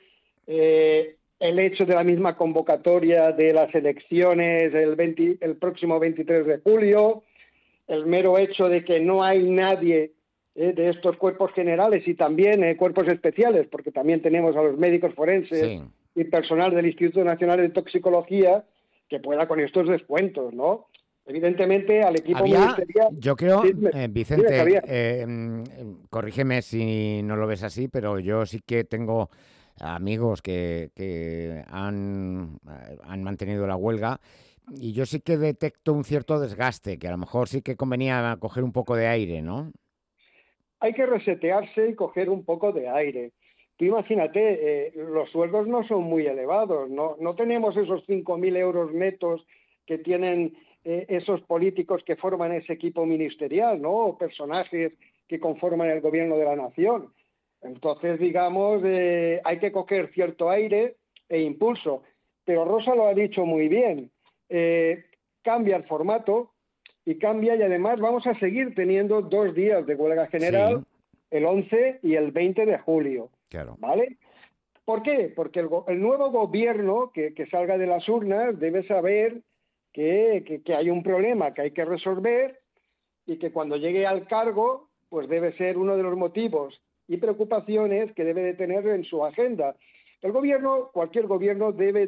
el hecho de la misma convocatoria de las elecciones el próximo 23 de julio, el mero hecho de que no hay nadie de estos cuerpos generales y también cuerpos especiales, porque también tenemos a los médicos forenses y personal del Instituto Nacional de Toxicología que pueda con estos descuentos, ¿no? Evidentemente al equipo ministerial... Yo creo, Vicente, corrígeme si no lo ves así, pero yo sí que tengo amigos que han mantenido la huelga. Y yo sí que detecto un cierto desgaste, que a lo mejor sí que convenía coger un poco de aire, ¿no? Hay que resetearse y coger un poco de aire. Tú imagínate, los sueldos no son muy elevados, no tenemos esos 5.000 euros netos que tienen esos políticos que forman ese equipo ministerial, ¿no? O personajes que conforman el gobierno de la nación. Entonces, digamos, hay que coger cierto aire e impulso. Pero Rosa lo ha dicho muy bien. Cambia el formato y además vamos a seguir teniendo 2 días de huelga general el 11 y el 20 de julio. Claro. ¿Vale? ¿Por qué? Porque el nuevo gobierno que salga de las urnas debe saber que hay un problema que hay que resolver y que cuando llegue al cargo, pues debe ser uno de los motivos y preocupaciones que debe de tener en su agenda. El gobierno, cualquier gobierno, debe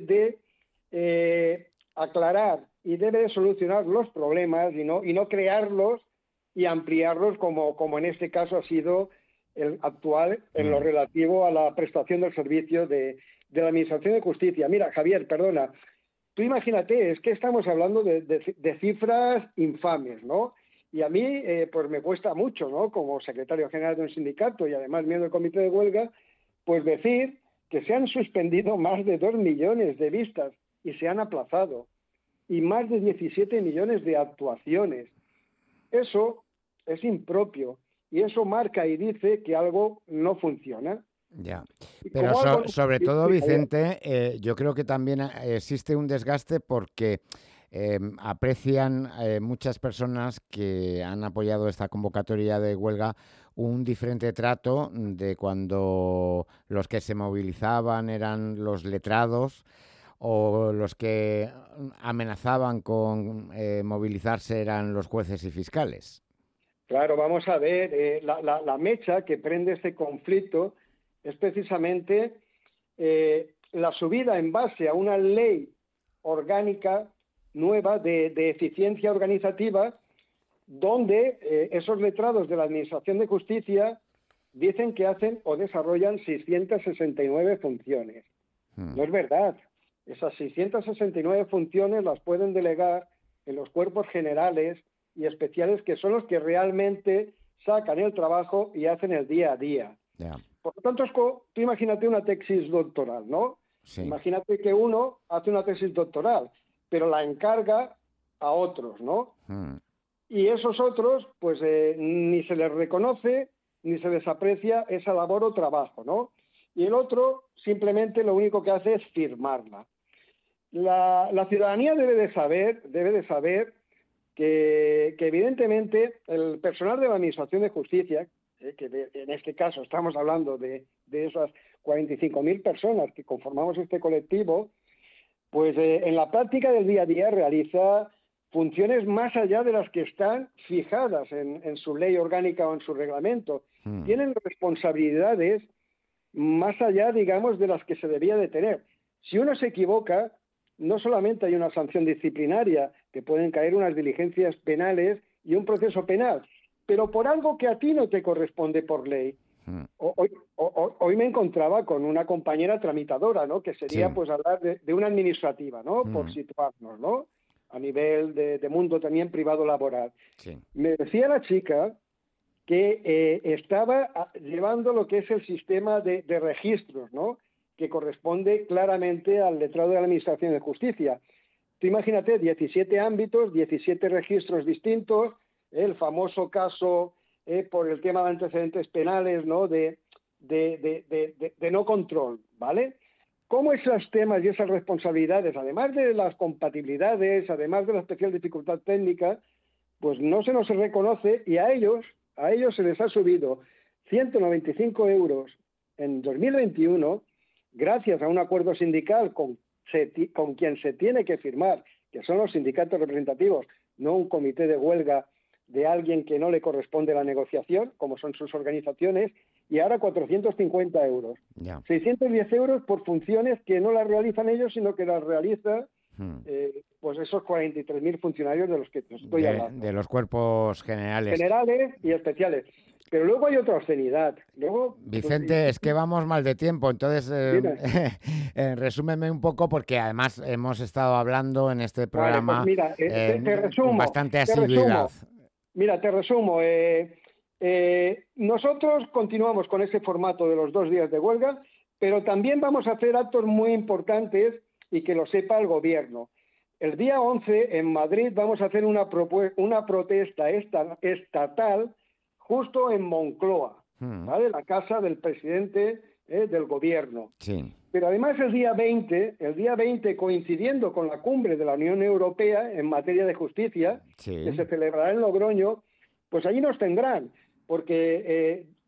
de aclarar y debe de solucionar los problemas y no crearlos y ampliarlos como en este caso ha sido el actual en lo relativo a la prestación del servicio de la Administración de Justicia. Mira, Javier, perdona, tú imagínate, es que estamos hablando de cifras infames, ¿no? Y a mí, pues me cuesta mucho, ¿no? Como secretario general de un sindicato y además miembro del comité de huelga, pues decir que se han suspendido más de 2 millones de vistas y se han aplazado, y más de 17 millones de actuaciones. Eso es impropio y eso marca y dice que algo no funciona. Ya, pero sobre todo, Vicente, yo creo que también existe un desgaste porque aprecian muchas personas que han apoyado esta convocatoria de huelga un diferente trato de cuando los que se movilizaban eran los letrados o los que amenazaban con movilizarse eran los jueces y fiscales. Claro, vamos a ver, la mecha que prende este conflicto es precisamente la subida en base a una ley orgánica nueva de eficiencia organizativa, donde esos letrados de la Administración de Justicia dicen que hacen o desarrollan 669 funciones. No es verdad. Esas 669 funciones las pueden delegar en los cuerpos generales y especiales, que son los que realmente sacan el trabajo y hacen el día a día. Yeah. Por lo tanto, tú imagínate una tesis doctoral, ¿no? Sí. Imagínate que uno hace una tesis doctoral, pero la encarga a otros, ¿no? Y esos otros, pues ni se les reconoce, ni se les aprecia esa labor o trabajo, ¿no? Y el otro simplemente lo único que hace es firmarla. La ciudadanía debe de saber que evidentemente el personal de la Administración de Justicia, que en este caso estamos hablando de esas 45.000 personas que conformamos este colectivo, pues en la práctica del día a día realiza funciones más allá de las que están fijadas en su ley orgánica o en su reglamento. Tienen responsabilidades más allá, digamos, de las que se debía de tener. Si uno se equivoca, no solamente hay una sanción disciplinaria, que pueden caer unas diligencias penales y un proceso penal, pero por algo que a ti no te corresponde por ley. Hoy me encontraba con una compañera tramitadora, ¿no? Que sería, pues, hablar de una administrativa, ¿no? Por situarnos, ¿no? A nivel de mundo también privado laboral. Sí. Me decía la chica que estaba llevando lo que es el sistema de registros, ¿no? Que corresponde claramente al letrado de la Administración de Justicia. Tú imagínate, 17 ámbitos, 17 registros distintos, el famoso caso por el tema de antecedentes penales, ¿no? de no control, ¿vale? ¿Cómo esos temas y esas responsabilidades, además de las compatibilidades, además de la especial dificultad técnica, pues no se nos reconoce, y a ellos se les ha subido 195 euros en 2021, gracias a un acuerdo sindical con quien se tiene que firmar, que son los sindicatos representativos, no un comité de huelga de alguien que no le corresponde la negociación, como son sus organizaciones, y ahora 450 euros. Yeah. 610 euros por funciones que no las realizan ellos, sino que las realiza pues esos 43.000 funcionarios de los que te estoy hablando. De los cuerpos generales. Generales y especiales. Pero luego hay otra obscenidad. Vicente, es que vamos mal de tiempo, entonces resúmeme un poco, porque además hemos estado hablando en este programa con bastante asiduidad. Mira, te resumo. Nosotros continuamos con ese formato de los 2 días de huelga, pero también vamos a hacer actos muy importantes y que lo sepa el gobierno. El día 11 en Madrid vamos a hacer una protesta estatal justo en Moncloa, ¿vale? La casa del presidente del gobierno. Sí. Pero además el día 20, coincidiendo con la cumbre de la Unión Europea en materia de justicia, que se celebrará en Logroño, pues allí nos tendrán, porque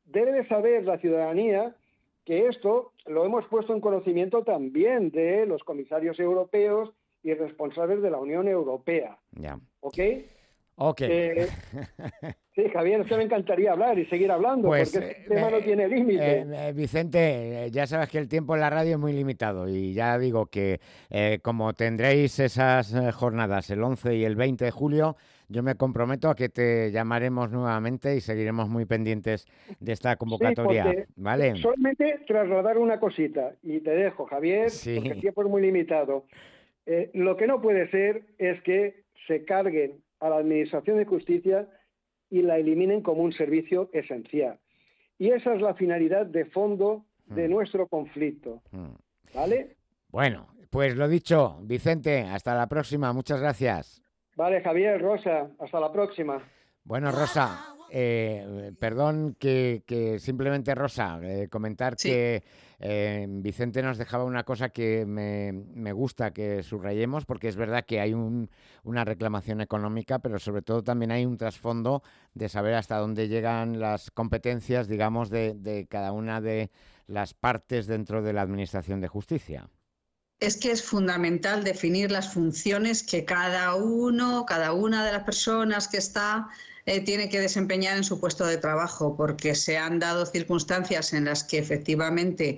debe de saber la ciudadanía que esto lo hemos puesto en conocimiento también de los comisarios europeos y responsables de la Unión Europea. Ya. ¿Ok? Ok. Sí, Javier, es que me encantaría hablar y seguir hablando, pues, porque este tema no tiene límite. Vicente, ya sabes que el tiempo en la radio es muy limitado y ya digo que como tendréis esas jornadas el 11 y el 20 de julio, yo me comprometo a que te llamaremos nuevamente y seguiremos muy pendientes de esta convocatoria. Sí, ¿vale? Solamente trasladar una cosita, y te dejo, Javier, porque el tiempo es muy limitado. Lo que no puede ser es que se carguen a la Administración de Justicia y la eliminen como un servicio esencial. Y esa es la finalidad de fondo de nuestro conflicto. ¿Vale? Bueno, pues lo dicho, Vicente, hasta la próxima. Muchas gracias. Vale, Javier, Rosa, hasta la próxima. Bueno, Rosa, perdón que simplemente, Rosa, comentar que Vicente nos dejaba una cosa que me gusta que subrayemos, porque es verdad que hay una reclamación económica, pero sobre todo también hay un trasfondo de saber hasta dónde llegan las competencias, digamos, de cada una de las partes dentro de la Administración de Justicia. Es que es fundamental definir las funciones que cada una de las personas que está tiene que desempeñar en su puesto de trabajo, porque se han dado circunstancias en las que efectivamente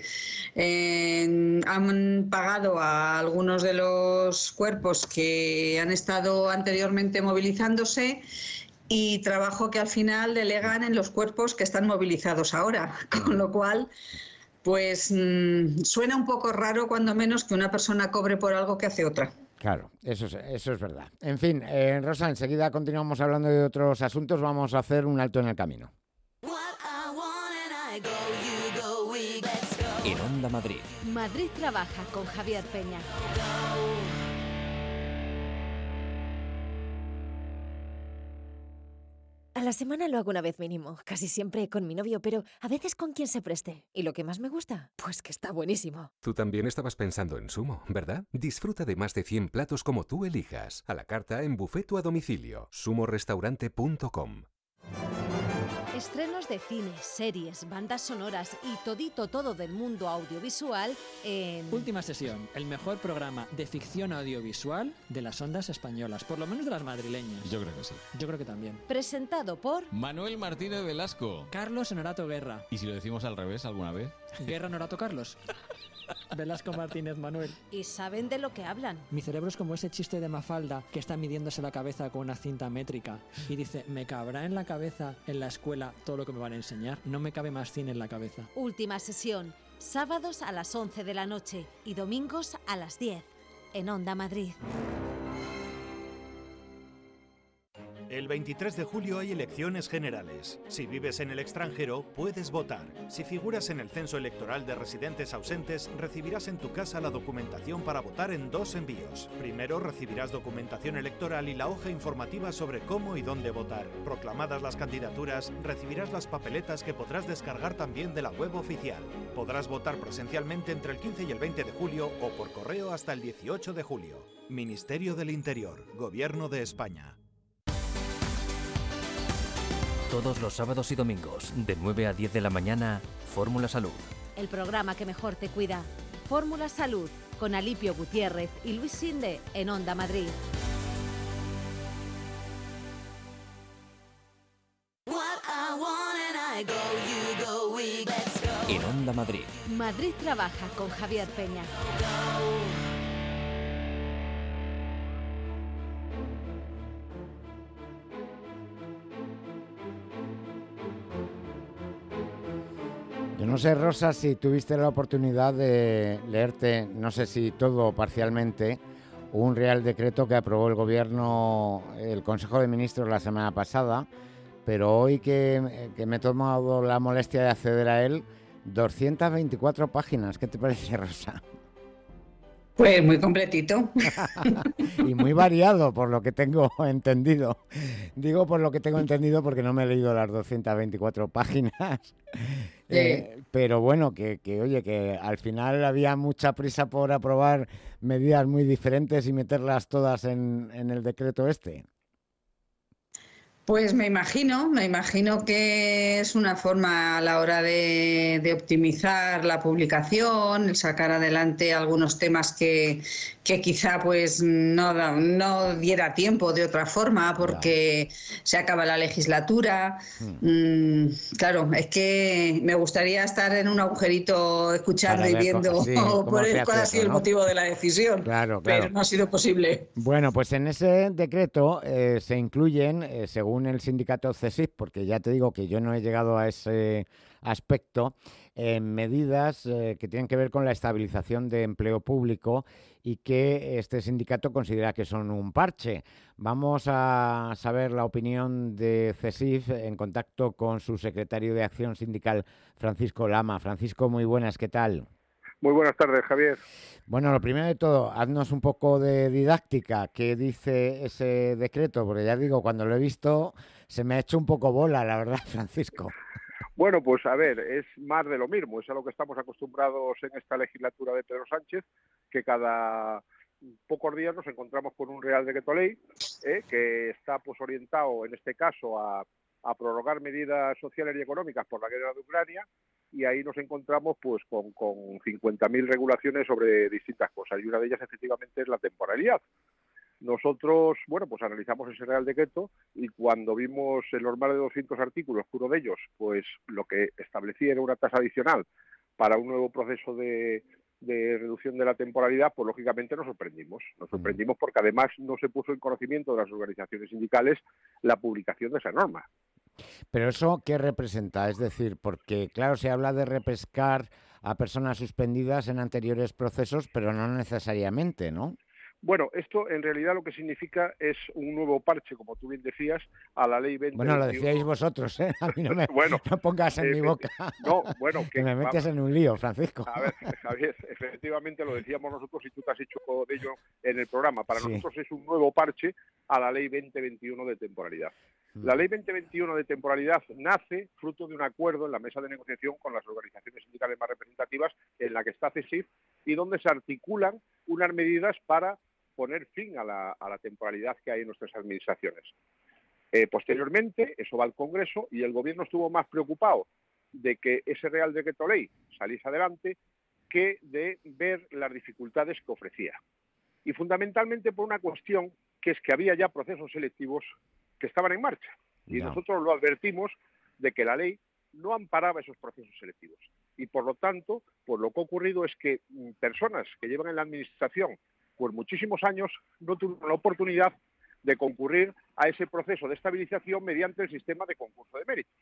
han pagado a algunos de los cuerpos que han estado anteriormente movilizándose y trabajo que al final delegan en los cuerpos que están movilizados ahora, con lo cual pues suena un poco raro, cuando menos, que una persona cobre por algo que hace otra. Claro, eso es verdad. En fin, Rosa, enseguida continuamos hablando de otros asuntos. Vamos a hacer un alto en el camino. En Onda Madrid. Madrid trabaja con Javier Peña. A la semana lo hago una vez mínimo, casi siempre con mi novio, pero a veces con quien se preste. ¿Y lo que más me gusta? Pues que está buenísimo. Tú también estabas pensando en Sumo, ¿verdad? Disfruta de más de 100 platos como tú elijas, a la carta, en buffet o a domicilio. sumorestaurante.com. Estrenos de cine, series, bandas sonoras y todo del mundo audiovisual en... Última Sesión, el mejor programa de ficción audiovisual de las ondas españolas, por lo menos de las madrileñas. Yo creo que sí. Yo creo que también. Presentado por... Manuel Martínez Velasco. Carlos Honorato Guerra. ¿Y si lo decimos al revés alguna vez? Guerra Honorato Carlos. Velasco Martínez Manuel. Y saben de lo que hablan. Mi cerebro es como ese chiste de Mafalda que está midiéndose la cabeza con una cinta métrica y dice, me cabrá en la cabeza en la escuela todo lo que me van a enseñar. No me cabe más cine en la cabeza. Última Sesión, sábados a las 11 de la noche y domingos a las 10 en Onda Madrid. El 23 de julio hay elecciones generales. Si vives en el extranjero, puedes votar. Si figuras en el censo electoral de residentes ausentes, recibirás en tu casa la documentación para votar en 2 envíos. Primero recibirás documentación electoral y la hoja informativa sobre cómo y dónde votar. Proclamadas las candidaturas, recibirás las papeletas que podrás descargar también de la web oficial. Podrás votar presencialmente entre el 15 y el 20 de julio o por correo hasta el 18 de julio. Ministerio del Interior, Gobierno de España. Todos los sábados y domingos, de 9 a 10 de la mañana, Fórmula Salud. El programa que mejor te cuida. Fórmula Salud, con Alipio Gutiérrez y Luis Sinde en Onda Madrid. En Onda Madrid. Madrid trabaja con Javier Peña. Yo no sé, Rosa, si tuviste la oportunidad de leerte, no sé si todo o parcialmente, un Real Decreto que aprobó el Gobierno, el Consejo de Ministros la semana pasada, pero hoy que me he tomado la molestia de acceder a él, 224 páginas. ¿Qué te parece, Rosa? Pues muy completito. Y muy variado, por lo que tengo entendido. Digo por lo que tengo entendido porque no me he leído las 224 páginas. Pero bueno, que oye, que al final había mucha prisa por aprobar medidas muy diferentes y meterlas todas en el decreto este. Pues me imagino que es una forma a la hora de optimizar la publicación, el sacar adelante algunos temas que quizá pues no diera tiempo de otra forma porque se acaba la legislatura. Claro, es que me gustaría estar en un agujerito escuchando y viendo cuál ha sido el motivo de la decisión, pero no ha sido posible. Bueno, pues en ese decreto se incluyen, según el sindicato CESIF, porque ya te digo que yo no he llegado a ese aspecto, medidas que tienen que ver con la estabilización de empleo público y que este sindicato considera que son un parche. Vamos a saber la opinión de CESIF en contacto con su secretario de Acción Sindical, Francisco Lama. Francisco, muy buenas, ¿qué tal? Muy buenas tardes, Javier. Bueno, lo primero de todo, haznos un poco de didáctica. ¿Qué dice ese decreto? Porque ya digo, cuando lo he visto se me ha hecho un poco bola, la verdad, Francisco. Bueno, pues a ver, es más de lo mismo. Es a lo que estamos acostumbrados en esta legislatura de Pedro Sánchez, que cada pocos días nos encontramos con un Real Decreto Ley que está pues orientado, en este caso, a prorrogar medidas sociales y económicas por la guerra de Ucrania, y ahí nos encontramos pues con 50.000 regulaciones sobre distintas cosas, y una de ellas efectivamente es la temporalidad. Nosotros, bueno, pues analizamos ese Real Decreto y cuando vimos en los más de 200 artículos, uno de ellos, pues lo que establecía era una tasa adicional para un nuevo proceso de reducción de la temporalidad, pues lógicamente nos sorprendimos. Nos sorprendimos porque además no se puso en conocimiento de las organizaciones sindicales la publicación de esa norma. Pero eso, ¿qué representa? Es decir, porque claro, se habla de repescar a personas suspendidas en anteriores procesos, pero no necesariamente, ¿no? Bueno, esto en realidad lo que significa es un nuevo parche, como tú bien decías, a la Ley 2021. Bueno, lo decíais vosotros, ¿eh? A mí no pongas en mi boca. No, bueno, que me metes en un lío, Francisco. A ver, Javier, efectivamente lo decíamos nosotros y tú te has hecho de ello en el programa. Para nosotros es un nuevo parche a la Ley 2021 de temporalidad. La Ley 2021 de temporalidad nace fruto de un acuerdo en la mesa de negociación con las organizaciones sindicales más representativas, en la que está CESIF, y donde se articulan unas medidas para poner fin a la temporalidad que hay en nuestras administraciones. Posteriormente, eso va al Congreso y el Gobierno estuvo más preocupado de que ese Real Decreto Ley saliese adelante que de ver las dificultades que ofrecía. Y fundamentalmente por una cuestión, que es que había ya procesos selectivos que estaban en marcha. Y nosotros lo advertimos de que la ley no amparaba esos procesos selectivos. Y por lo tanto, pues lo que ha ocurrido es que personas que llevan en la administración por muchísimos años no tuvieron la oportunidad de concurrir a ese proceso de estabilización mediante el sistema de concurso de méritos.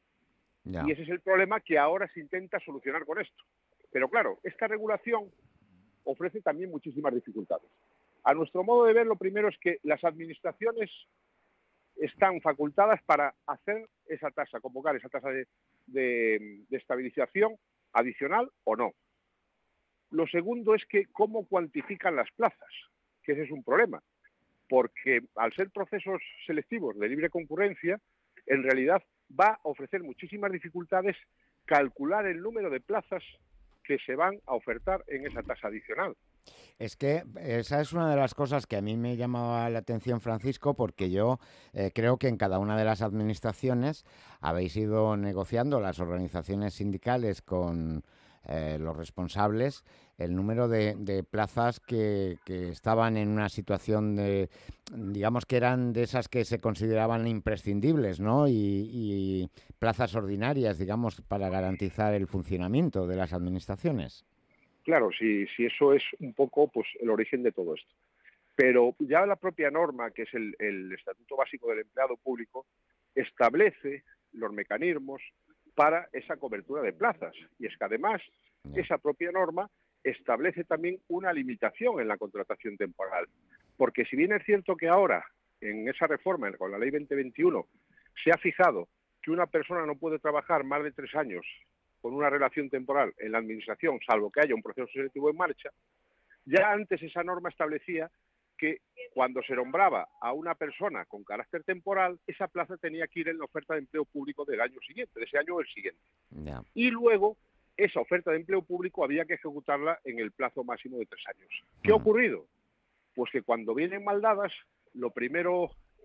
Y ese es el problema que ahora se intenta solucionar con esto. Pero claro, esta regulación ofrece también muchísimas dificultades. A nuestro modo de ver, lo primero es que las administraciones están facultadas para hacer esa tasa, convocar esa tasa de estabilización adicional o no. Lo segundo es que cómo cuantifican las plazas, que ese es un problema, porque al ser procesos selectivos de libre concurrencia, en realidad va a ofrecer muchísimas dificultades calcular el número de plazas que se van a ofertar en esa tasa adicional. Es que esa es una de las cosas que a mí me llamaba la atención, Francisco, porque yo creo que en cada una de las administraciones habéis ido negociando las organizaciones sindicales con los responsables el número de plazas que estaban en una situación de, digamos que eran de esas que se consideraban imprescindibles, ¿no? Y plazas ordinarias, digamos, para garantizar el funcionamiento de las administraciones. Claro, si eso es un poco pues el origen de todo esto. Pero ya la propia norma, que es el Estatuto Básico del Empleado Público, establece los mecanismos para esa cobertura de plazas. Y es que además esa propia norma establece también una limitación en la contratación temporal. Porque si bien es cierto que ahora, en esa reforma, con la Ley 2021, se ha fijado que una persona no puede trabajar más de 3 años con una relación temporal en la administración, salvo que haya un proceso selectivo en marcha, ya antes esa norma establecía que cuando se nombraba a una persona con carácter temporal, esa plaza tenía que ir en la oferta de empleo público del año siguiente, de ese año o el siguiente. Y luego, esa oferta de empleo público había que ejecutarla en el plazo máximo de 3 años. ¿Qué ha ocurrido? Pues que cuando vienen mal dadas, lo primero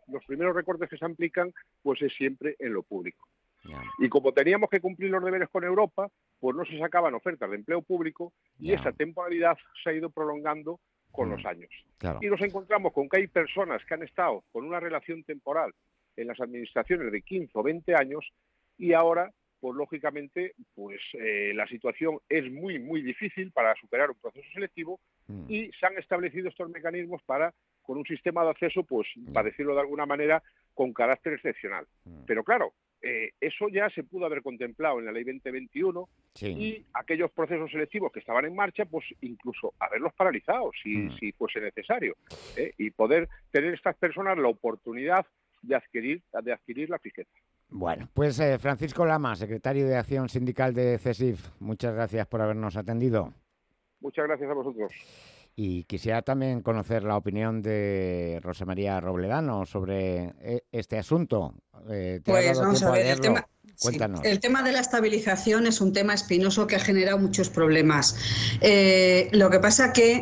los primeros recortes que se aplican pues es siempre en lo público. Y como teníamos que cumplir los deberes con Europa, pues no se sacaban ofertas de empleo público y esa temporalidad se ha ido prolongando con los años. Claro. Y nos encontramos con que hay personas que han estado con una relación temporal en las administraciones de 15 o 20 años y ahora, pues lógicamente, pues la situación es muy, muy difícil para superar un proceso selectivo y se han establecido estos mecanismos con un sistema de acceso, pues, para decirlo de alguna manera, con carácter excepcional. Pero claro, eso ya se pudo haber contemplado en la Ley 2021 y aquellos procesos selectivos que estaban en marcha, pues incluso haberlos paralizado si fuese necesario, y poder tener estas personas la oportunidad de adquirir la fijeza. Bueno, pues Francisco Lama, secretario de Acción Sindical de CESIF, muchas gracias por habernos atendido. Muchas gracias a vosotros. Y quisiera también conocer la opinión de Rosa María Robledano sobre este asunto. Pues vamos a ver, Cuéntanos. El tema de la estabilización es un tema espinoso que ha generado muchos problemas. Lo que pasa que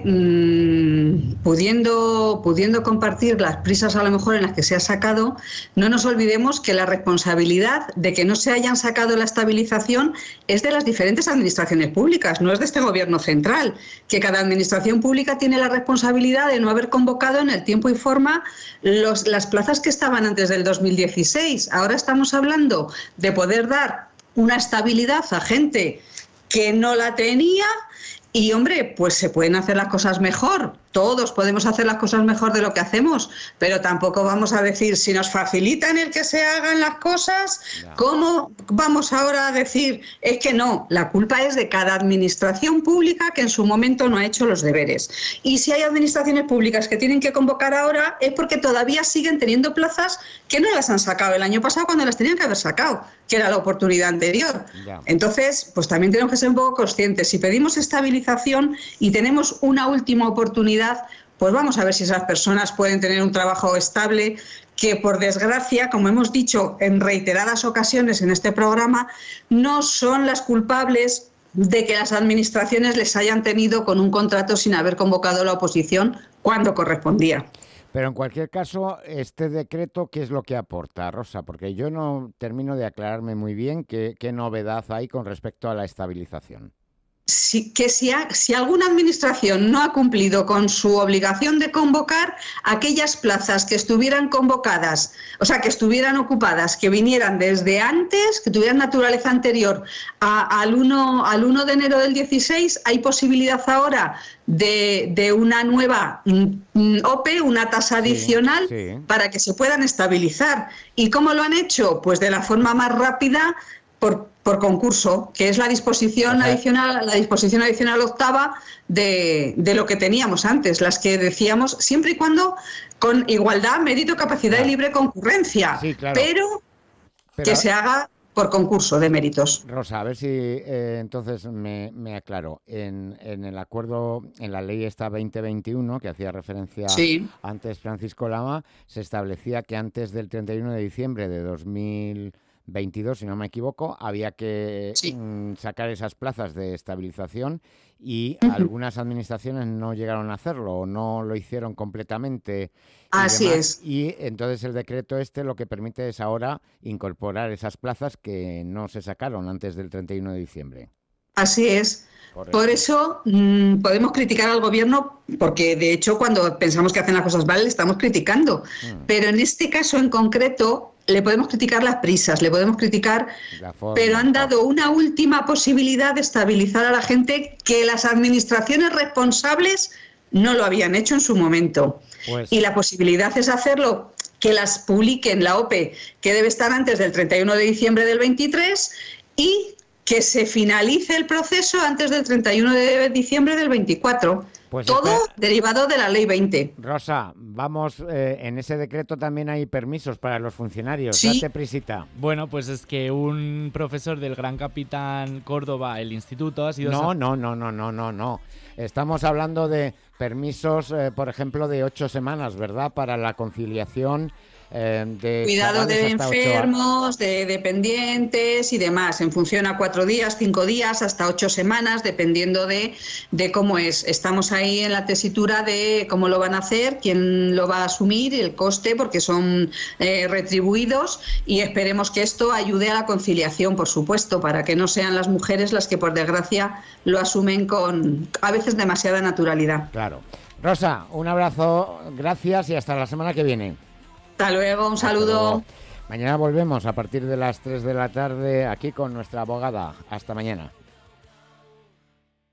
pudiendo compartir las prisas a lo mejor en las que se ha sacado, no nos olvidemos que la responsabilidad de que no se hayan sacado la estabilización es de las diferentes administraciones públicas, no es de este gobierno central, que cada administración pública tiene la responsabilidad de no haber convocado en el tiempo y forma las plazas que estaban antes del 2016. Ahora estamos hablando de poder dar una estabilidad a gente que no la tenía y, hombre, pues se pueden hacer las cosas mejor. Todos podemos hacer las cosas mejor de lo que hacemos, pero tampoco vamos a decir, si nos facilitan el que se hagan las cosas, ¿cómo vamos ahora a decir? Es que no, la culpa es de cada administración pública que en su momento no ha hecho los deberes. Y si hay administraciones públicas que tienen que convocar ahora, es porque todavía siguen teniendo plazas que no las han sacado el año pasado cuando las tenían que haber sacado, que era la oportunidad anterior. Entonces, pues también tenemos que ser un poco conscientes. Si pedimos estabilización y tenemos una última oportunidad, pues vamos a ver si esas personas pueden tener un trabajo estable, que por desgracia, como hemos dicho en reiteradas ocasiones en este programa, no son las culpables de que las administraciones les hayan tenido con un contrato sin haber convocado la oposición cuando correspondía. Pero en cualquier caso, este decreto, ¿qué es lo que aporta, Rosa? Porque yo no termino de aclararme muy bien qué novedad hay con respecto a la estabilización. Si alguna administración no ha cumplido con su obligación de convocar, aquellas plazas que estuvieran convocadas, o sea, que estuvieran ocupadas, que vinieran desde antes, que tuvieran naturaleza anterior al 1 de enero del 16, hay posibilidad ahora de una nueva OPE, una tasa adicional, para que se puedan estabilizar. ¿Y cómo lo han hecho? Pues de la forma más rápida, por concurso, que es la disposición adicional octava de lo que teníamos antes, las que decíamos, siempre y cuando con igualdad, mérito, capacidad y libre concurrencia, pero que se haga por concurso de méritos. Rosa, a ver si entonces me aclaro. En el acuerdo, en la ley esta 2021, que hacía referencia antes Francisco Lama, se establecía que antes del 31 de diciembre de 2022, si no me equivoco, había que sacar esas plazas de estabilización y algunas administraciones no llegaron a hacerlo o no lo hicieron completamente. Así es. Y entonces el decreto lo que permite es ahora incorporar esas plazas que no se sacaron antes del 31 de diciembre. Así es. Correcto. Por eso podemos criticar al gobierno, porque de hecho cuando pensamos que hacen las cosas mal le estamos criticando. Pero en este caso en concreto le podemos criticar las prisas, le podemos criticar, pero han dado una última posibilidad de estabilizar a la gente que las administraciones responsables no lo habían hecho en su momento. Y la posibilidad es hacerlo, que las publiquen la OPE, que debe estar antes del 31 de diciembre del 23, y que se finalice el proceso antes del 31 de diciembre del 24. Pues todo derivado de la Ley 20. Rosa, vamos, en ese decreto también hay permisos para los funcionarios. Date prisita. Bueno, pues es que un profesor del Gran Capitán Córdoba, el instituto, ha sido... No. Estamos hablando de permisos, por ejemplo, de 8 semanas, ¿verdad? Para la conciliación de cuidado de chavales hasta 8 enfermos, de dependientes y demás, en función a 4 días, 5 días, hasta 8 semanas, dependiendo de cómo es. Estamos ahí en la tesitura de cómo lo van a hacer, quién lo va a asumir, el coste, porque son retribuidos, y esperemos que esto ayude a la conciliación, por supuesto, para que no sean las mujeres las que, por desgracia, lo asumen con a veces demasiada naturalidad. Claro. Rosa, un abrazo, gracias y hasta la semana que viene. Hasta luego, un saludo. Mañana volvemos a partir de las 3 de la tarde aquí con nuestra abogada. Hasta mañana.